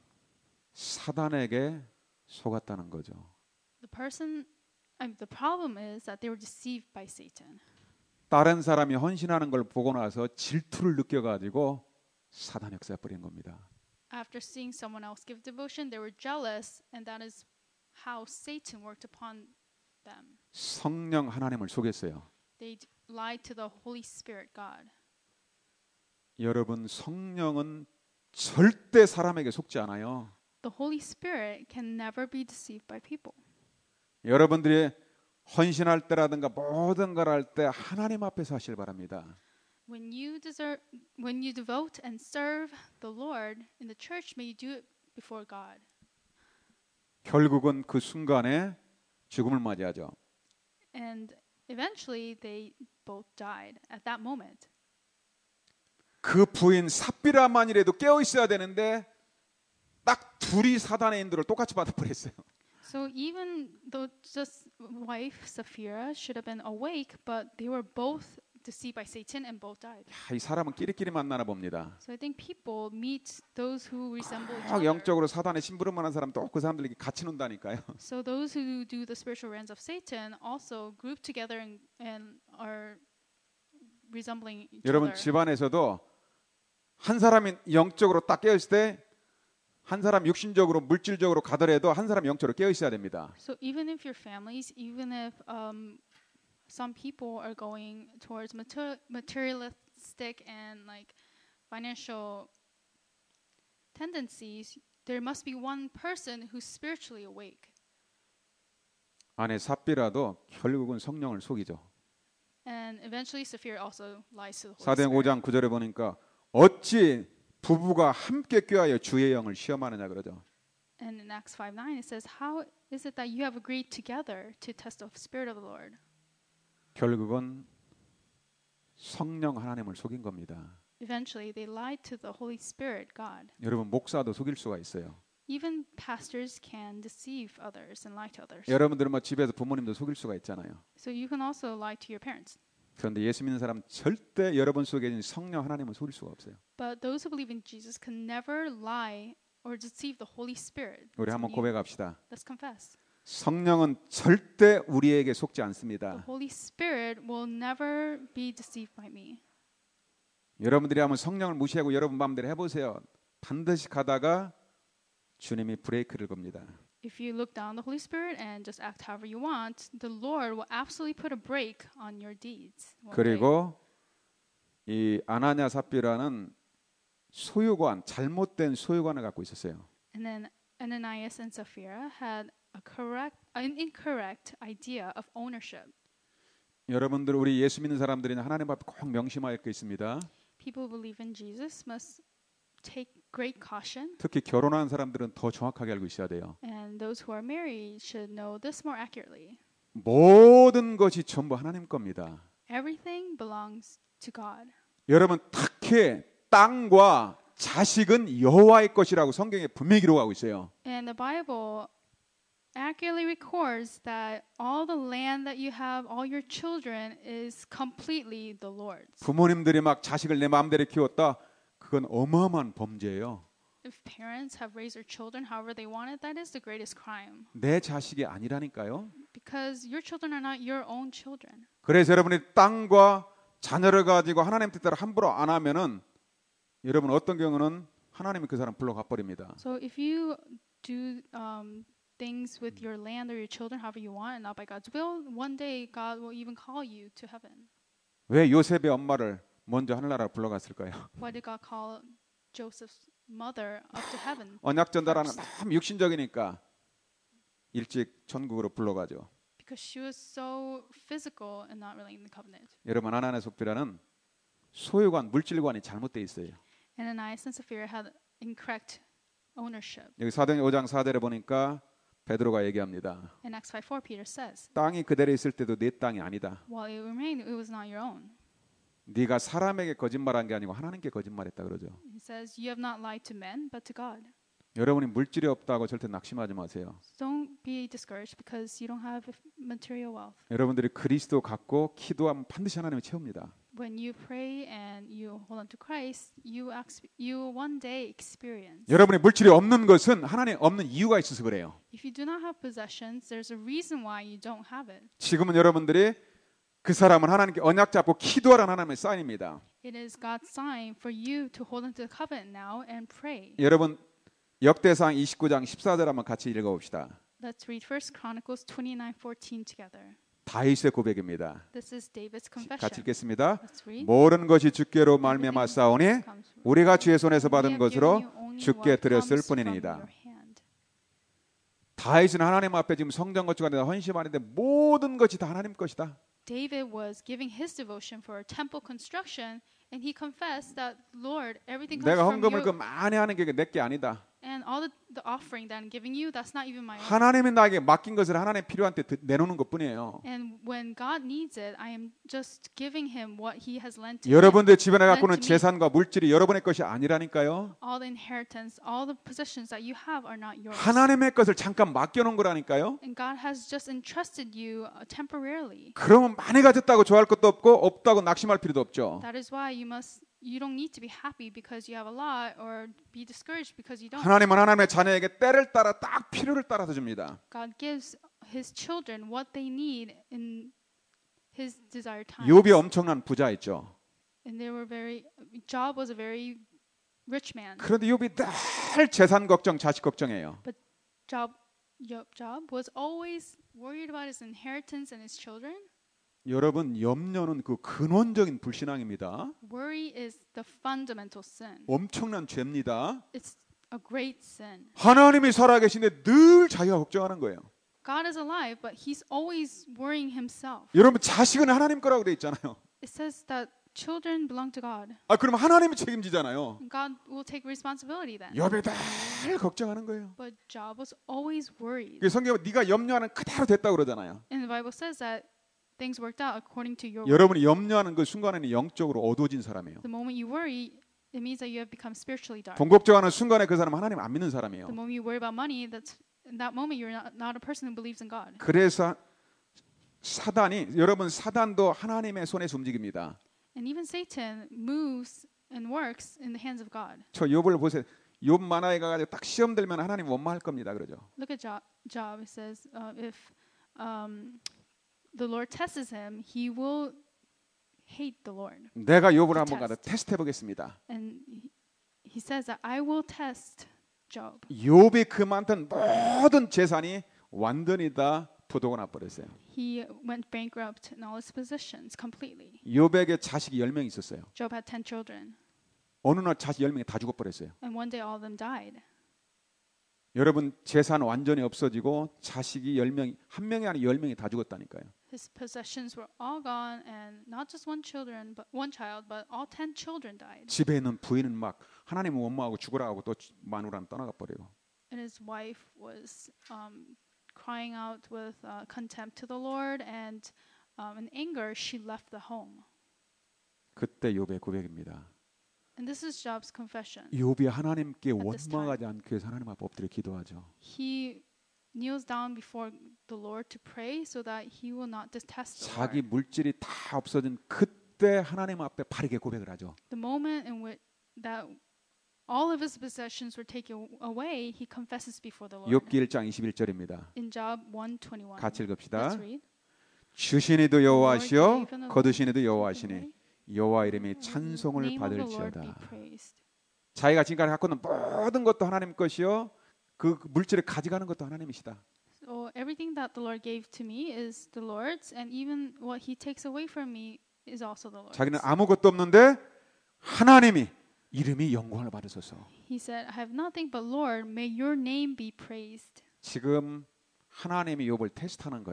사단에게 속았다는 거죠. The person, I mean, the problem is that they were deceived by Satan. 다른 사람이 헌신하는 걸 보고 나서 질투를 느껴가지고 사단 역사에 버린 겁니다. After seeing someone else give devotion, they were jealous, and that is how Satan worked upon them. 성령 하나님을 속였어요. They lied to the Holy Spirit, God. 여러분, 성령은 절대 사람에게 속지 않아요. The Holy Spirit can never be deceived by people. 여러분들이 헌신할 때라든가 모든 걸 할 때 하나님 앞에서 하시길 바랍니다. When you deserve, when you devote and serve the Lord in the church, may you do it before God. 결국은 그 순간에 죽음을 맞이하죠. And eventually, they both died at that moment. 그 부인 삽비라만이라도 깨어 있어야 되는데 딱 둘이 사단의 인도를 똑같이 받아버렸어요. So even though just wife Sapphira should have been awake, but they were both deceived by Satan and both died. 야, 이 사람은 끼리끼리 만나나 봅니다. So I think people meet those who resemble each 막 other. 영적으로 사단의 심부름만한 사람 또 그 사람들이 같이 논다니까요. So those who do the spiritual realms of Satan also group together and, and are resembling each 여러분 other. 집안에서도 한 사람이 영적으로 딱 깨어 있을 때 한 사람 육신적으로 물질적으로 가더라도 한 사람 영적으로 깨어 있어야 됩니다. So even if your families, even if um, some people are going towards mater- materialistic and like financial tendencies, there must be one person who's spiritually awake. 아내 삽비라도 결국은 성령을 속이죠. And eventually Sapphira also lies to the Holy 사도행 오 Spirit. 장 구 절에 보니까 어찌 부부가 함께 꾀하여 주의 영을 시험하느냐 그러죠. And in Acts five nine it says, how is it that you have agreed together to test the Spirit of the Lord? 결국은 성령 하나님을 속인 겁니다. Eventually they lied to the Holy Spirit, God. 여러분 목사도 속일 수가 있어요. Even pastors can deceive others and lie to others. 여러분들은 뭐 집에서 부모님도 속일 수가 있잖아요. So you can also lie to your parents. 그런데 예수 믿는 사람 절대 여러분 속에 있는 성령 하나님을 속일 수가 없어요. But those who believe in Jesus can never lie or deceive the Holy Spirit. 우리 한번 고백합시다. Let's confess. 성령은 절대 우리에게 속지 The 않습니다. Holy Spirit will never be deceived by me. 여러분들이 한번 성령을 무시하고 여러분 마음대로 해보세요. 반드시 가다가 주님이 브레이크를 겁니다. If you look down the Holy Spirit and just act however you want, the Lord will absolutely put a break on your deeds. one day. 그리고 이 아나냐 삽비라는 소유관, 잘못된 소유관을 갖고 있었어요. And then Ananias and Sapphira had a correct, an incorrect idea of ownership. 여러분들 우리 예수 믿는 사람들이 하나님 앞에 꼭 명심할 게 있습니다. People who believe in Jesus must take great caution, 특히 결혼한 사람들은 더 정확하게 알고 있어야 돼요. and those who are married should know this more accurately. 모든 것이 전부 하나님 겁니다. Everything belongs to God. 여러분 특히 땅과 자식은 여호와의 것이라고 성경에 분명히 기록하고 있어요. And the Bible accurately records that all the land that you have, all your children, is completely the Lord's. 부모님들이 막 자식을 내 마음대로 키웠다. 그건 어마어마한 범죄예요. If parents have raised their children however they wanted, that is the greatest crime. 내 자식이 아니라니까요. Because your children are not your own children. 그래서 여러분이 땅과 자녀를 가지고 하나님 뜻대로 함부로 안 하면은 여러분 어떤 경우는 하나님이 그 사람 불러가 버립니다. So if you do um, things with your land or your children however you want and not by God's will, one day God will even call you to heaven. 왜 요셉의 엄마를 먼저 하늘나라로 불러갔을까요? Why did God call Joseph's mother up to heaven? 언약 전달하는 너무 육신적이니까 일찍 천국으로 불러가죠. because she was so physical and not really in the covenant. 여러분 하나님의 속비라는 소유관, 물질관이 잘못되어 있어요. Ananias and Sapphira had incorrect ownership. 여기 사도행전 오 장 사 절에 보니까 베드로가 얘기합니다. In Acts five four, Peter says, 땅이 그대로 있을 때도 내 땅이 아니다. while it remained, it was not your own. 네가 사람에게 거짓말한 게 아니고 하나님께 거짓말했다 그러죠. He says, you have not lied to men, but to God. 여러분이 물질이 없다고 절대 낙심하지 마세요. Don't be discouraged because you don't have material wealth. 여러분들이 그리스도 갖고 기도하면 반드시 하나님이 채웁니다. When you pray and you hold on to Christ, you ex- you one day experience. 여러분이 물질이 없는 것은 하나님 없는 이유가 있어서 그래요. If you do not have possessions, there's a reason why you don't have it. 지금은 여러분들이 그 사람은 하나님께 언약 잡고 기도하라는 하나님의 사인입니다. It is God's sign for you to hold on to the covenant now and pray. 여러분 역대상 이십구 장 십사 절 한번 같이 읽어봅시다. Let's read First Chronicles twenty-nine fourteen together. 다윗의 고백입니다. This is David's 같이 confession. 읽겠습니다. Let's read. 모든 것이 주께로 말미암아 싸우니 우리가 주의 손에서 We 받은 have 것으로 given you only 주께 what 드렸을 comes from 뿐이니이다. your hand. 다윗은 하나님 앞에 지금 성전 건축하는데 헌신하는데 모든 것이 다 하나님 것이다. David was giving his devotion for temple construction, and he confessed that, Lord, everything comes 내가 from 헌금을 그 you, 많이 하는 게 내 게 아니다. and all the, the offering that I'm giving you, that's not even my own. 하나님이 나에게 맡긴 것을 하나님 필요한 때 내놓는 것뿐이에요. And when God needs it, I am just giving him what he has lent to 여러분들 him. 집에 갖고 있는 lent to me. 재산과 물질이 여러분의 것이 아니라니까요. All the inheritance, all the possessions that you have are not yours. 하나님의 것을 잠깐 맡겨놓은 거라니까요. And God has just entrusted you uh, temporarily. 그러면 많이 가졌다고 좋아할 것도 없고 없다고 낙심할 필요도 없죠. That is why you must. You don't need to be happy because you have a lot, or be discouraged because you don't. 하나님은 하나님의 자녀에게 때를 따라 딱 필요를 따라서 줍니다. God gives His children what they need in His desired time. 욥이 엄청난 부자였죠. And they were very. Job was a very rich man. 그런데 욥이 늘 재산 걱정, 자식 걱정해요. But Job, Job, Job was always worried about his inheritance and his children. 여러분 염려는 그 근원적인 불신앙입니다. Worry is the fundamental sin. 엄청난 죄입니다. It's a great sin. 하나님이 살아계신데 늘 자기가 걱정하는 거예요. God is alive, but He's always worrying Himself. 여러분 자식은 하나님 거라고 돼 있잖아요. It says that children belong to God. 아 그럼 하나님이 책임지잖아요. God will take responsibility then. 욥이 늘 걱정하는 거예요. But Job was always worried. 성경은 네가 염려하는 그대로 됐다고 그러잖아요. And the Bible says that things worked out according to your word. 여러분이 염려하는 그 순간에는 영적으로 어두워진 사람이에요. The moment you worry, it means that you have become spiritually dark. 돈 걱정하는 순간에 그 사람은 하나님 안 믿는 사람이에요. The moment you worry about money, that's in that moment you're not, not a person who believes in God. 그래서 사단이 여러분 사단도 하나님의 손에서 움직입니다. And even Satan moves and works in the hands of God. 저 욥을 보세요. 욥 만화에 가가지고 딱 시험 들면 하나님 원망할 겁니다. 그러죠. Look at Job. Job. It says uh, if um, the Lord tests him, he will hate the Lord. 내가 욥을 한번 가서 테스트해 보겠습니다. And he, he says that I will test Job. 욥이 그 많던 모든 재산이 완전히 다 부도가 나 버렸어요. He went bankrupt in all his possessions completely. 욥에게 자식이 열 명 있었어요. Job had ten children. 어느 날 자식 열 명이 다 죽어 버렸어요. And one day all of them died. 여러분 재산 완전히 없어지고 자식이 열 명, 한 명이 아니라 열 명이 다 죽었다니까요. His possessions were all gone, and not just one children, but one child, but all ten children died. 집에 있는 부인은 막 하나님을 원망하고 죽으라 하고 또 마누라는 떠나가 버리고. And his wife was um, crying out with uh, contempt to the Lord, and um, in anger she left the home. 그때 욥의 고백입니다. And this is Job's confession. 욥이 하나님께 this 원망하지 않기 위해서 하나님 앞에 엎드려 기도하죠. He kneels down before the Lord to pray so that he will not detest the 자기 Lord. 물질이 다 없어진 그때 하나님 앞에 바르게 고백을 하죠. The moment in which that all of his possessions were taken away, he confesses before the Lord. 욥기 일 장 이십일 절입니다. In Job one twenty-one. 같이 읽읍시다. Let's read. 주신 이도 여호와시요 거두신 이도 여호와시니 여호와 이름이 찬송을 Name of the Lord 받을지어다. be praised. 자기가 지금까지 갖고 있는 모든 것도 하나님 것이요 그 물질을 가져가는 것도 하나님이시다. So everything that the Lord gave to me is the Lord's, and even what He takes away from me is also the Lord's. 자기는 아무것도 없는데 하나님이 이름이 영광을 받으소서. He said, "I have nothing, but Lord, may Your name be praised." 지금 하나님이 욥을 테스트하는 거예요.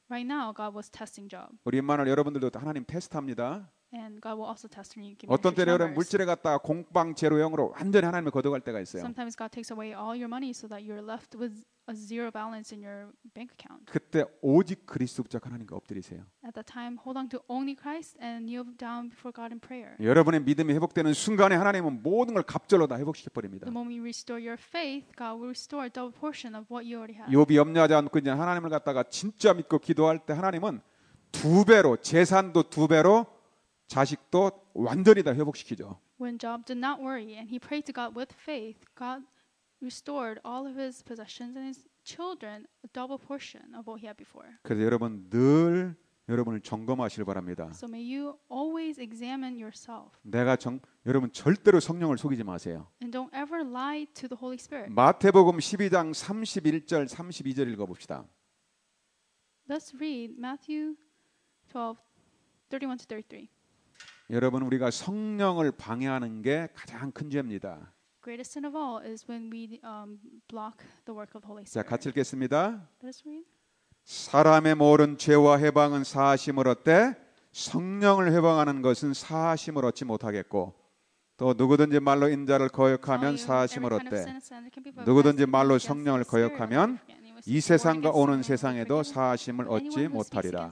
Right now, God was testing Job, 우리 만날 여러분들도 하나님 테스트합니다. and God will also test when you give 어떤 your 때는 church 여러분 members. 물질에 갖다가 공방 제로형으로 완전히 하나님을 거둬갈 때가 있어요. Sometimes God takes away all your money so that you're left with a zero balance in your bank account. 그때 오직 그리스도 붙잡고 하나님께 엎드리세요. At that time, hold on to only Christ and kneel down before God in prayer. 여러분의 믿음이 회복되는 순간에 하나님은 모든 걸 갑절로 다 회복시켜 버립니다. The moment you restore your faith, God will restore a double portion of what you already have. 욥이 염려하지 않고 이제 하나님을 갖다가 진짜 믿고 기도할 때 하나님은 두 배로 재산도 두 배로 자식도 완전히 다 회복시키죠. When Job did not worry and he prayed to God with faith, God restored all of his possessions and his children a double portion of what he had before. 그래서 여러분 늘 여러분을 점검하시길 바랍니다. So may you always examine yourself 내가 정, 여러분 절대로 성령을 속이지 마세요. and don't ever lie to the Holy Spirit. 마태복음 십이 장 삼십일 절 삼십이 절 읽어 봅시다. Let's read Matthew twelve, thirty-one to thirty-three. 여러분 우리가 성령을 방해하는 게 가장 큰 죄입니다. Greatest sin of all is when we um, block the work of the Holy 자, Spirit. 같이 읽겠습니다. Let us read. 사람의 모든 죄와 해방은 사하심을 얻되 성령을 해방하는 것은 사하심을 얻지 못하겠고 또 누구든지 말로 인자를 거역하면 사하심을 얻되 누구든지 말로 성령을 거역하면 이 세상과 오는 세상에도 사하심을 얻지 못하리라.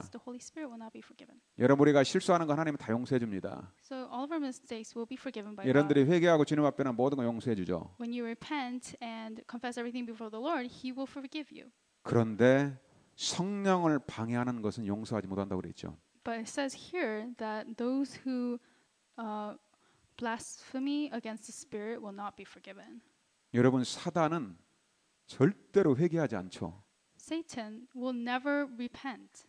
여러분 우리가 실수하는 거 하나님은 다 용서해 줍니다. So all of our mistakes will be forgiven by God. 여러분들이 회개하고 주님 앞에는 모든 걸 용서해 주죠. When you repent and confess everything before the Lord, He will forgive you. 그런데 성령을 방해하는 것은 용서하지 못한다고 그랬죠. But it says here that those who uh, blasphemy against the Spirit will not be forgiven. 여러분 사단은 절대로 회개하지 않죠. Satan will never repent.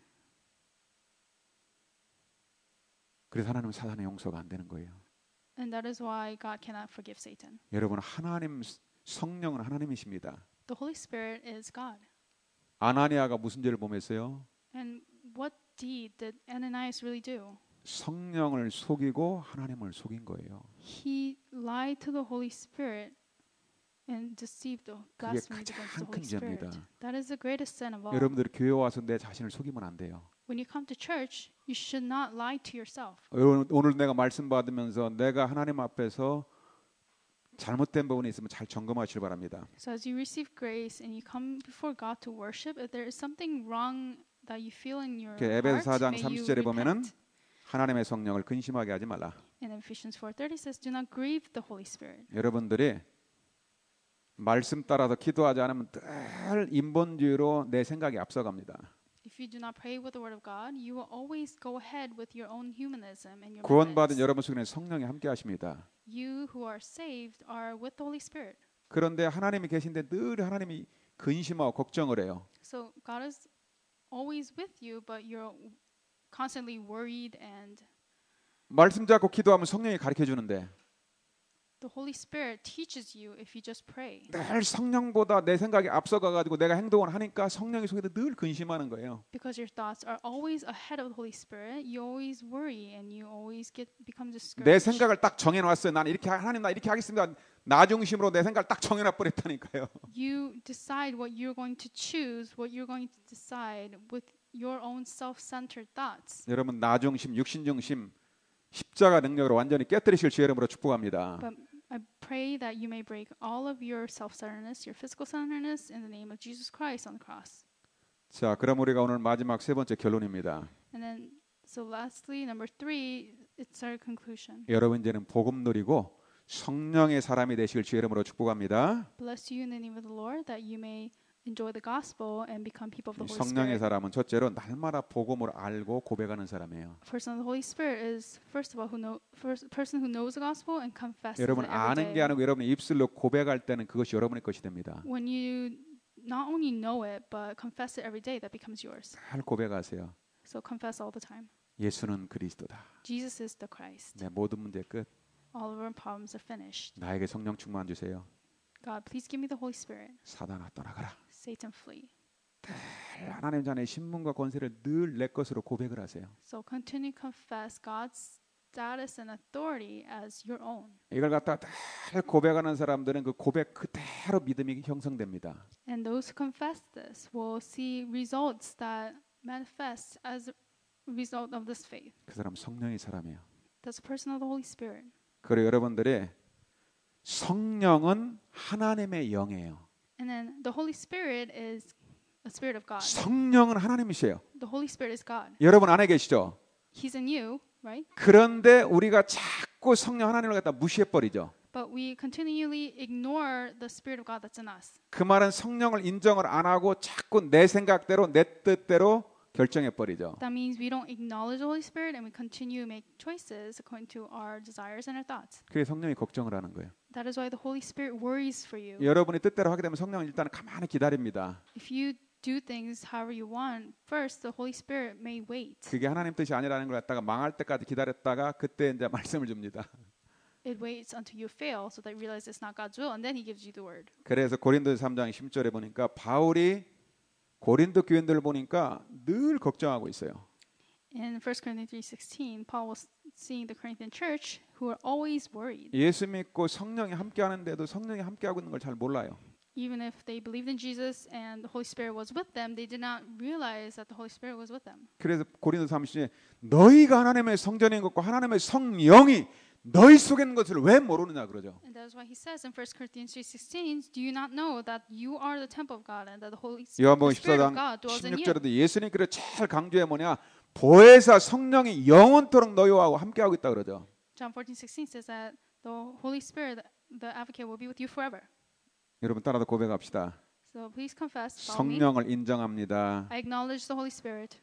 그래서 하나님은 사단의 용서가 안 되는 거예요. And that is why God cannot forgive Satan. 여러분 하나님 성령은 하나님이십니다. The Holy Spirit is God. 아나니아가 무슨 죄를 범했어요? And what deed did Ananias really do? 성령을 속이고 하나님을 속인 거예요. He lied to the Holy Spirit and deceived the blasphemies against the 가장 큰 Holy Spirit. 죄입니다. That is the greatest sin of all. 여러분들이 교회 와서 내 자신을 속이면 안 돼요. When you come to church, you should not lie to yourself. 오늘, 오늘 내가 말씀 받으면서 내가 하나님 앞에서 잘못된 부분이 있으면 잘 점검하시길 바랍니다. So as you receive grace and you come before God to worship, if there is something wrong that you feel in your 에베소 사 heart, 장 may 삼십 you 절에 보면은 repent. 하나님의 성령을 근심하게 하지 말라. And Ephesians four thirty says, "Do not grieve the Holy Spirit." 여러분들이 말씀 따라서 기도하지 않으면 늘 인본주의로 내 생각이 앞서갑니다. If you do not pray with the word of God, you will always go ahead with your own humanism and your 구원받은 methods. 여러분 속에는 성령이 함께 하십니다. You who are saved are with the Holy Spirit. 그런데 하나님이 계신데 늘 하나님이 근심하고 걱정을 해요. So God is always with you, but you're constantly worried and 말씀 잡고 기도하면 성령이 가르쳐 주는데 the Holy Spirit teaches you if you just pray. 늘 성령보다 내 생각이 앞서가 가지고 내가 행동을 하니까 성령이 속에서 늘 근심하는 거예요. Because your thoughts are always ahead of the Holy Spirit, you always worry and you always get become discouraged. 내 생각을 딱 정해 놨어요. 나는 이렇게 하나님 나 이렇게 하겠습니다. 나 중심으로 내 생각을 딱 정해 놔 버렸다니까요. You decide what you're going to choose, what you're going to decide with your own self-centered thoughts. 여러분 나 중심, 육신 중심 십자가 능력으로 완전히 깨뜨리실 주의 이름으로 축복합니다. But I pray that you may break all of your self-centeredness, your physical centeredness in the name of Jesus Christ on the cross. 자, 그럼 우리가 오늘 마지막 세 번째 결론입니다. And then, so lastly, number three, it's our conclusion. 여러분 이제는 복음 누리고 성령의 사람이 되시길 주의 이름으로 축복합니다. Bless you in the name of the Lord that you may enjoy the gospel and become people of the Holy 성령의 Spirit. 사람은 첫째로 날마다 복음을 알고 고백하는 사람이에요. Person of the Holy Spirit is first of all who know first person who knows the gospel and confesses 여러분 it every 아는 day. 게 아니고 여러분이 입술로 고백할 때는 그것이 여러분의 것이 됩니다. When you not only know it but confess it every day, that becomes yours. 잘 고백하세요. So confess all the time. 예수는 그리스도다. Jesus is the Christ. 내 모든 문제 끝. All of our problems are finished. 나에게 성령 충만 주세요. God, please give me the Holy Spirit. 사단아 떠나가라. Satan flee. 하나님 자녀의 신분과 권세를 늘 내 것으로 고백을 하세요. So continue to confess God's status and authority as your own. 이걸 갖다 늘 고백하는 사람들은 그 고백 그대로 믿음이 형성됩니다. And those who confess this will see results that manifests as a result of this faith. 그 사람 성령의 사람이에요. That's a person of the Holy Spirit. 그리고 여러분들이 성령은 하나님의 영이에요. And then the Holy Spirit is the Spirit of God. 성령은 하나님이세요. The Holy Spirit is God. 여러분 안에 계시죠? He's in you, right? 그런데 우리가 자꾸 성령 하나님을 갖다 무시해 버리죠. But we continually ignore the Spirit of God that's in us. 그 말은 성령을 인정을 안 하고 자꾸 내 생각대로 내 뜻대로 결정해 버리죠. That means we don't acknowledge the Holy Spirit and we continue to make choices according to our desires and our thoughts. 그게 성령이 걱정을 하는 거예요. That is why the Holy Spirit worries for you. 여러분이 뜻대로 하게 되면 성령은 일단 가만히 기다립니다. If you do things however you want, first the Holy Spirit may wait. 그게 하나님 뜻이 아니라는 걸 갖다가 망할 때까지 기다렸다가 그때 이제 말씀을 줍니다. It waits until you fail so that you realize it's not God's will and then he gives you the word. 그래서 고린도서 삼 장 십 절에 보니까 바울이 고린도 교인들을 보니까 늘 걱정하고 있어요. In First Corinthians three sixteen, Paul was seeing the Corinthian church who are always worried. 예수 믿고 성령이 함께 하는데도 성령이 함께 하고 있는 걸 잘 몰라요. Even if they believed in Jesus and the Holy Spirit was with them, they did not realize that the Holy Spirit was with them. 그래서 고린도 삼 장에 너희가 하나님의 성전인 것과 하나님의 성령이 너희 속에 있는 것을 왜 모르느냐 그러죠. And that's why he says in First Corinthians three sixteen, do you not know that you are the temple of God and that the Holy Spirit, 요한복음 the Spirit 십사 of 장 God dwells in 십육 you? 절에도 예수님께서 제일 강조해 뭐냐 보혜사 성령이 영원토록 너희와 함께 하고 있다 그러죠. John fourteen sixteen says that the Holy Spirit, the advocate, will be with you forever. 여러분 따라서 고백합시다. So please confess, follow me. 성령을 인정합니다. I acknowledge the Holy Spirit.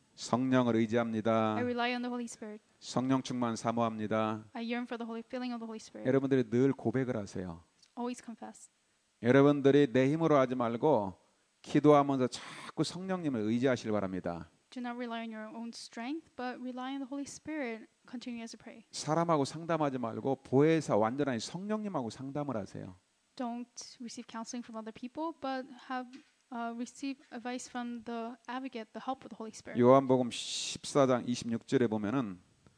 성령을 의지합니다. I rely on the Holy Spirit. 성령 충만 사모합니다. I yearn for the holy filling of the Holy Spirit. 여러분들이 늘 고백을 하세요. Always confess. 여러분들이 내 힘으로 하지 말고 기도하면서 자꾸 성령님을 의지하시길 바랍니다. Do not rely on your own strength, but rely on the Holy Spirit. Continue as you pray. 사람하고 상담하지 말고 보혜사 완전한 성령님하고 상담을 하세요. Don't receive counseling from other people, but have uh, receive advice from the advocate, the help of the Holy Spirit. 요한복음 십사 장 이십육 절에 보면은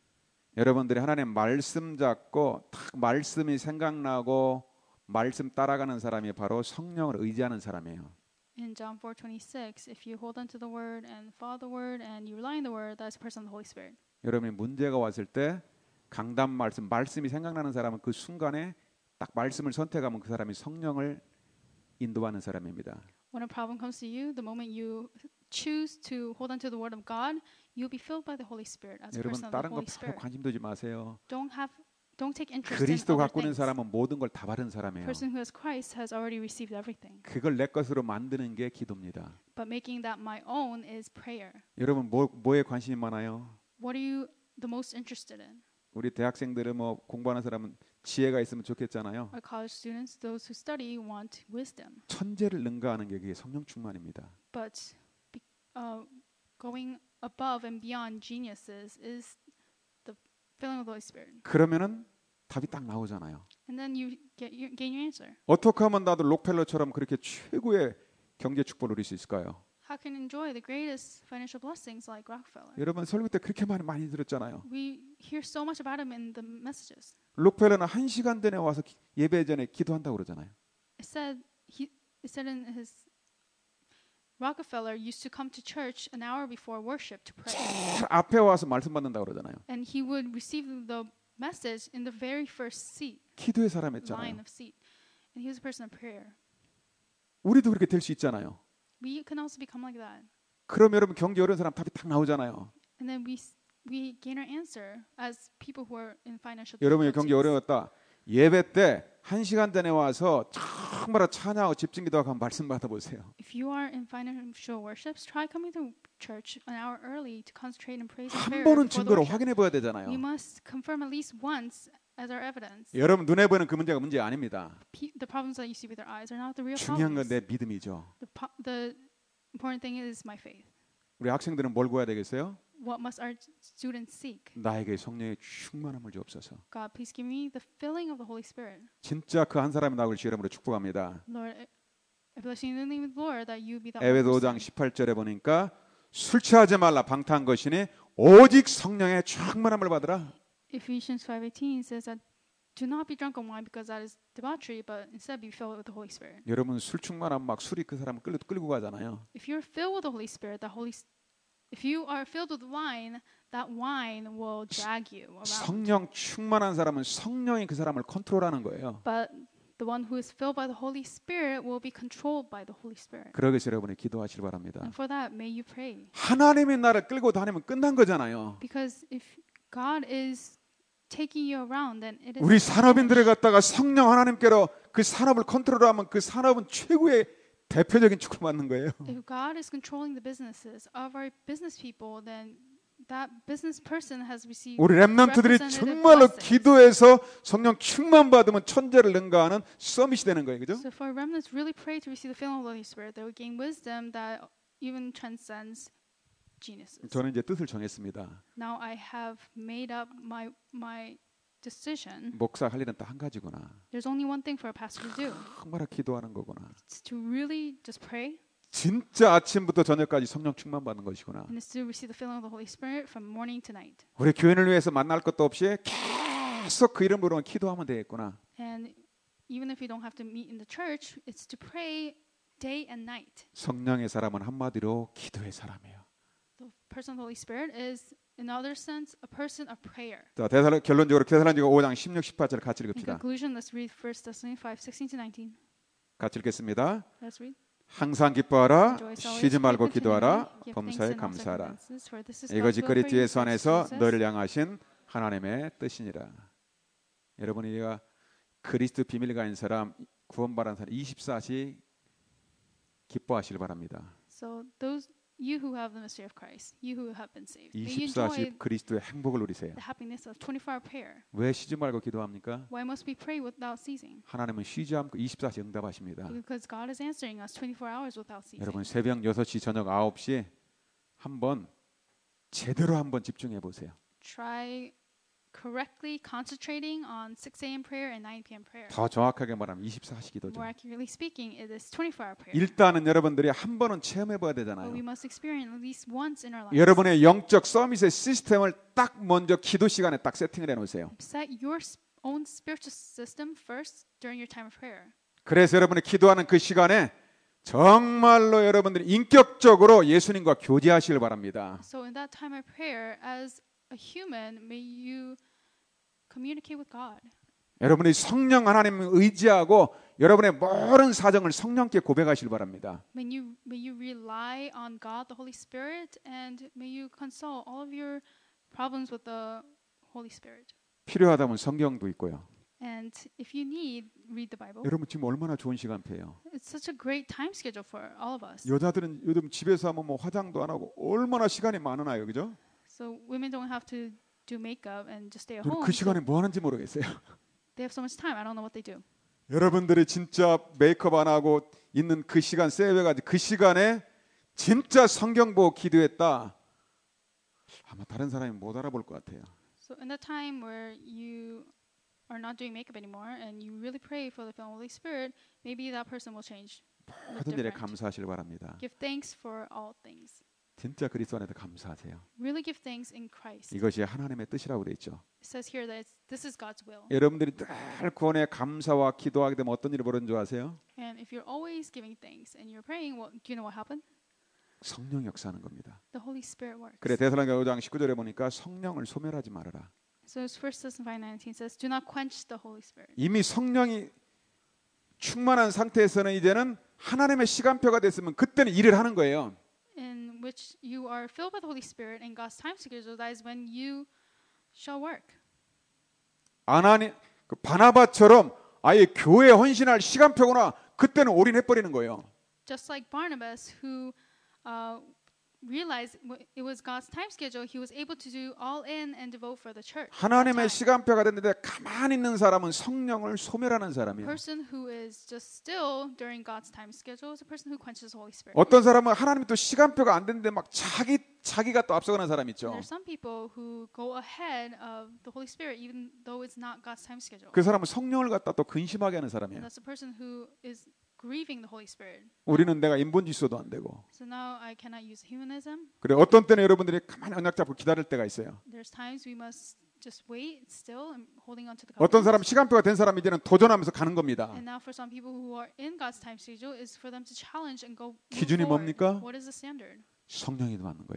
여러분들이 하나님 말씀 잡고 딱 말씀이 생각나고 말씀 따라가는 사람이 바로 성령을 의지하는 사람이에요. In John four twenty-six, if you hold on to the word and follow the word and you rely on the word, that's a person of the Holy Spirit. 여러분이 문제가 왔을 때 강단 말씀, 말씀이 생각나는 사람은 그 순간에 딱 말씀을 선택하면 그 사람이 성령을 인도하는 사람입니다. When a problem comes to you, the moment you choose to hold on to the word of God, you'll be filled by the Holy Spirit as a 여러분 person of the 다른 거 Holy 별로 Spirit. 관심 두지 마세요. Don't have, don't take interest in 그리스도 other 갖고 있는 things. 사람은 모든 걸 다 받은 The 사람이에요. person who has Christ has already received everything. 그걸 내 것으로 만드는 게 기도입니다. But making that my own is prayer. 여러분 뭐, 뭐에 관심이 많아요? What are you the most interested in? 우리 대학생들은 뭐 공부하는 사람은 지혜가 있으면 좋겠잖아요. Our college students, those who study, want wisdom. 천재를 능가하는 게 그게 성령 충만입니다. But be, uh, going above and beyond geniuses is the filling of the Holy Spirit. 그러면은 답이 딱 나오잖아요. And then you get your, gain your answer. 어떻게 하면 나도 록펠러처럼 그렇게 최고의 경제 축복을 누릴 수 있을까요? How can enjoy the greatest financial blessings like Rockefeller? 여러분 설교 때 그렇게 많이 많이 들었잖아요. We hear so much about him in the messages. 록펠러는 한 시간 전에 와서 기, 예배 전에 기도한다고 그러잖아요. It said he it said in his Rockefeller used to come to church an hour before worship to pray. 제일 앞에 와서 말씀 받는다고 그러잖아요. And he would receive the message in the very first seat, 기도의 line 사람이었잖아요. of seat. And he was a person of prayer. 우리도 그렇게 될 수 있잖아요. We can also become like that. 그럼 여러분 경제 어려운 사람 답이 딱 나오잖아요. And then we we gain our answer as people who are in financial 여러분이 경제 difficulties. 어려웠다. 예배 때 한 시간 전에 와서 정말 찬양하고 집중기도하고 한번 말씀 받아보세요. If you are in financial worships, try coming to church an hour early to concentrate in praise and 한 prayer 번은 before the 증거로 worship. 확인해 봐야 되잖아요. We must confirm at least once as our evidence. 여러분 눈에 보이는 그 문제가 문제 아닙니다. P- the problems that you see with your eyes are not the real 중요한 건 problems. 내 믿음이죠. The, po- the important thing is my faith. 우리 학생들은 뭘 구해야 되겠어요? What must our students seek? 나에게 성령의 충만함을 주옵소서. God, please give me the filling of the Holy Spirit. 진짜 그 한 사람이 나오길 주 이름으로 축복합니다. Lord, I bless you in the name of the Lord that you be that one 에베소 오 장 person. 십팔 절에 보니까 술 취하지 말라 방탕한 것이니 오직 성령의 충만함을 받으라. Ephesians five eighteen says that do not be drunk on wine because that is debauchery, but instead be filled with the Holy Spirit. 여러분 술 충만하면 막 술이 그 사람을 끌고 끌고 가잖아요. If you're filled with the Holy Spirit, the Holy if you are filled with wine, that wine will drag you around. 성령 충만한 사람은 성령이 그 사람을 컨트롤하는 거예요. But the one who is filled by the Holy Spirit will be controlled by the Holy Spirit. 그러기 위해서 여러분이 기도하시기 바랍니다. And for that, may you pray. 하나님이 나를 끌고 다니면 끝난 거잖아요. Because if God is taking you around, then it is. 우리 산업인들을 갖다가 성령 하나님께로 그 산업을 컨트롤하면 그 산업은 최고의 대표적인 축을 받는 거예요. If God is controlling the businesses of our business people, then that business person has received 우리 렘넌트들이 representative 정말로 blessings. 기도해서 성령 충만 받으면 천재를 능가하는 서밋이 되는 거예요, 그죠? So if our remnants really pray to receive the filling of the Holy Spirit, they will gain wisdom that even transcends geniuses. 저는 이제 뜻을 정했습니다. Now I have made up my my decision. 목사 할 일은 딱 한 가지구나. There's only one thing for a pastor to do. 정말 기도하는 거구나. It's to really just pray. 진짜 아침부터 저녁까지 성령 충만 받는 것이구나. And it's to receive the filling of the Holy Spirit from morning to night. 우리 교회를 위해서 만날 것도 없이 계속 그 이름으로 기도하면 되겠구나. And even if you don't have to meet in the church, it's to pray day and night. 성령의 사람은 한마디로 기도의 사람이에요. The person of the Holy Spirit is, in other sense, a person of prayer. 자, 대사 결론적으로 데살로니가 오 장 십육, 십팔 절 같이 In 읽읍시다. conclusion, let's read First Thessalonians five, sixteen to nineteen. 같이 읽겠습니다. Let's read. 항상 기뻐하라, Rejoice always, 쉬지 말고 pray 기도하라, continually, give 범사에 thanks in all 감사하라. circumstances, for this is 이것이 God's will for 그리스도 you in 예수 Christ 안에서 Jesus. 너를 향하신 하나님의 뜻이니라. 여러분이가 그리스도 비밀 가진 사람, 구원받은 사람 이십사 시 기뻐하시길 바랍니다. So those you who have the mystery of Christ, you who have been saved, may you 이십사 enjoy 시 그리스도의 행복을 누리세요. the happiness of twenty-four hour prayer. 왜 쉬지 말고 기도합니까? Why must we pray without ceasing? 하나님은 쉬지 않고 이십사 시 응답하십니다. Because God is answering us twenty-four hours without ceasing. 여러분 새벽 여섯 시 저녁 아홉 시 한번 제대로 한번 집중해 보세요. Try correctly concentrating on six a.m. prayer and nine p.m. prayer. 더 정확하게 말하면 이십사 시 기도죠. More accurately speaking, it is twenty-four hour prayer. 일단은 여러분들이 한 번은 체험해 봐야 But 되잖아요. we must experience at least once in our lives. 여러분의 영적 서밋의 시스템을 딱 먼저 기도 시간에 딱 세팅을 해 놓으세요. Set your s- own spiritual system first during your time of prayer. 그래서 여러분이 기도하는 그 시간에 정말로 여러분들이 인격적으로 예수님과 교제하시길 바랍니다. So in that time of prayer, as a human, may you communicate with God. 여러분이 성령 하나님을 의지하고 여러분의 모든 사정을 성령께 고백하시길 바랍니다. May you may you rely on God, the Holy Spirit, and may you consult all of your problems with the Holy Spirit. 필요하다면 성경도 있고요. And if you need, read the Bible. 여러분 지금 얼마나 좋은 시간표예요. It's such a great time schedule for all of us. 여자들은 요즘 집에서 하면 뭐 화장도 안 하고 얼마나 시간이 많으나요, 그죠? So women don't have to do makeup and just stay at home. 그 So 시간에 뭐 하는지 모르겠어요. they have so much time. I don't know what they do. 여러분들이 진짜 메이크업 안 하고 있는 그 시간 세배까지 그 시간에 진짜 성경 보고 기도했다. 아마 다른 사람이 못 알아볼 것 같아요. So in that time where you are not doing makeup anymore and you really pray for the filling of the Holy Spirit, maybe that person will change. look 모든 일에 different. 감사하시길 바랍니다. Give thanks for all things. 진짜 그리스도 안에서 감사하세요. Really give thanks in Christ. 이것이 하나님의 뜻이라고 되어 있죠. It says here that it's, this is God's will. 여러분들이 늘 구원에 감사와 기도하게 되면 어떤 일이 벌어지는 줄 아세요? And if you're always giving thanks and you're praying, well, do you know what happened? 성령 역사하는 겁니다. The Holy Spirit works. 그래 데살로니가 오 장 십구 절에 보니까 성령을 소멸하지 말아라. So it's First Thessalonians five nineteen says, "Do not quench the Holy Spirit." 이미 성령이 충만한 상태에서는 이제는 하나님의 시간표가 됐으면 그때는 일을 하는 거예요. In which you are filled with the Holy Spirit and God's time schedule, that is when you shall work. 아나니 그 바나바처럼 아예 교회에 헌신할 시간표구나. 그때는 올인해 버리는 거예요. Just like Barnabas, who uh, realized it was God's time schedule, he was able to do all in and devote for the church. 하나님의 시간표가 됐는데 가만히 있는 사람은 성령을 소멸하는 A 사람이에요. person who is just still during God's time schedule is a person who quenches the Holy Spirit. 어떤 사람은 하나님이 또 시간표가 안 됐는데 막 자기 자기가 또 앞서가는 사람 있죠. There are some people who go ahead of the Holy Spirit even though it's not God's time schedule. 그 사람은 성령을 갖다 또 근심하게 하는 사람이에요. And that's the person who is grieving the Holy Spirit. 우리는 내가 인본질서도 안 되고. So now I cannot use humanism. 그래 어떤 때는 여러분들이 가만히 언약 잡고 기다릴 때가 있어요. There's times we must just wait still and holding on to the 어떤 covenant. 사람 시간표가 된 사람이 이제는 도전하면서 가는 겁니다. And now for some people who are in God's time schedule is for them to challenge and go move 기준이 forward. 뭡니까? What is the standard? 성령이 맞는 거예요. It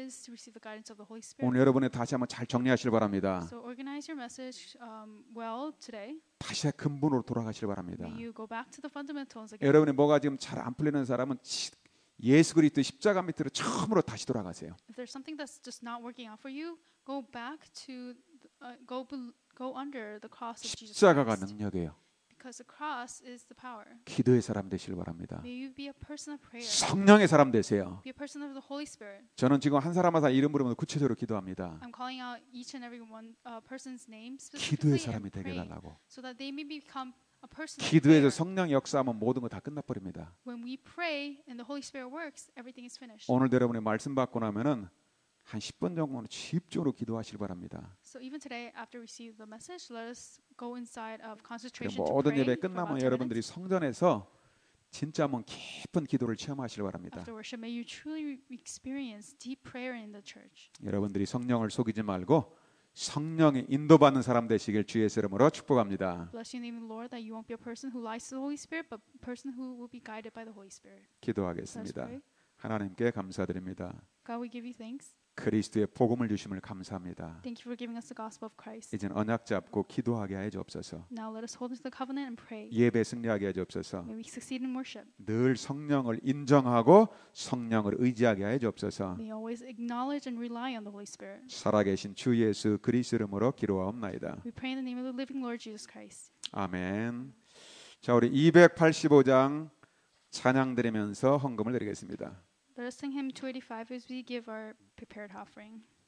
is to receive the guidance of the Holy Spirit. 오늘 여러분이 다시 한번 잘 정리하시길 바랍니다. So organize your message um, well today. 다시 근본으로 돌아가시길 바랍니다. May you go back to the fundamentals again. 여러분이 뭐가 지금 잘 안 풀리는 사람은 예수 그리스도 십자가 밑으로 처음으로 다시 돌아가세요. If there's something that's just not working out for you, go back to uh, go be, go under the cross of Jesus 십자가가 Christ. 능력이에요. Because the cross is the power. 기도의 사람 되시길 바랍니다. May you be a person of prayer. 성령의 사람 되세요. Be a person of the Holy Spirit. 저는 지금 한 사람 한 사람 이름 부르면서 구체적으로 기도합니다. I'm calling out each and every one uh, person's name 기도의 specifically 사람이 and 되게 praying 달라고. so that they may become a person of 기도에서 prayer. 성령 역사하면 모든 거 다 끝나버립니다. When we pray and the Holy Spirit works, everything is finished. 오늘 여러분의 말씀 받고 나면은 한 십 분 정도는 집중으로 기도하시길 바랍니다. So even today, after we receive the message, let us go inside of 그리고 concentration to 모든 pray 예배 for about 끝나면 ten 여러분들이 minutes. 성전에서 진짜 한번 깊은 기도를 체험하시길 바랍니다. After worship, may you truly experience deep prayer in the church. 여러분들이 성령을 속이지 말고 성령의 인도받는 사람 되시길 주의 이름으로 축복합니다. Bless your name, Lord, that you won't be a person who lies to the Holy Spirit, but a person who will be guided by the Holy Spirit. Let us 기도하겠습니다. pray. 하나님께 감사드립니다. God, we give you thanks. 그리스도의 복음을 주심을 감사합니다. Thank you for giving us the gospel of Christ. 이젠 언약 잡고 기도하게 하여 주옵소서. Now let us hold into the covenant and pray. 예배 승리하게 하여 주옵소서. May we succeed in worship. 늘 성령을 인정하고 성령을 의지하게 하여 주옵소서. May always acknowledge and rely on the Holy Spirit. 살아계신 주 예수 그리스도 이름으로 기도하옵나이다. We pray in the name of the living Lord Jesus Christ. 아멘. 자, 우리 이백팔십오 장 찬양 드리면서 헌금을 드리겠습니다. Let us sing hymn two eighty-five as we give our prepared offering.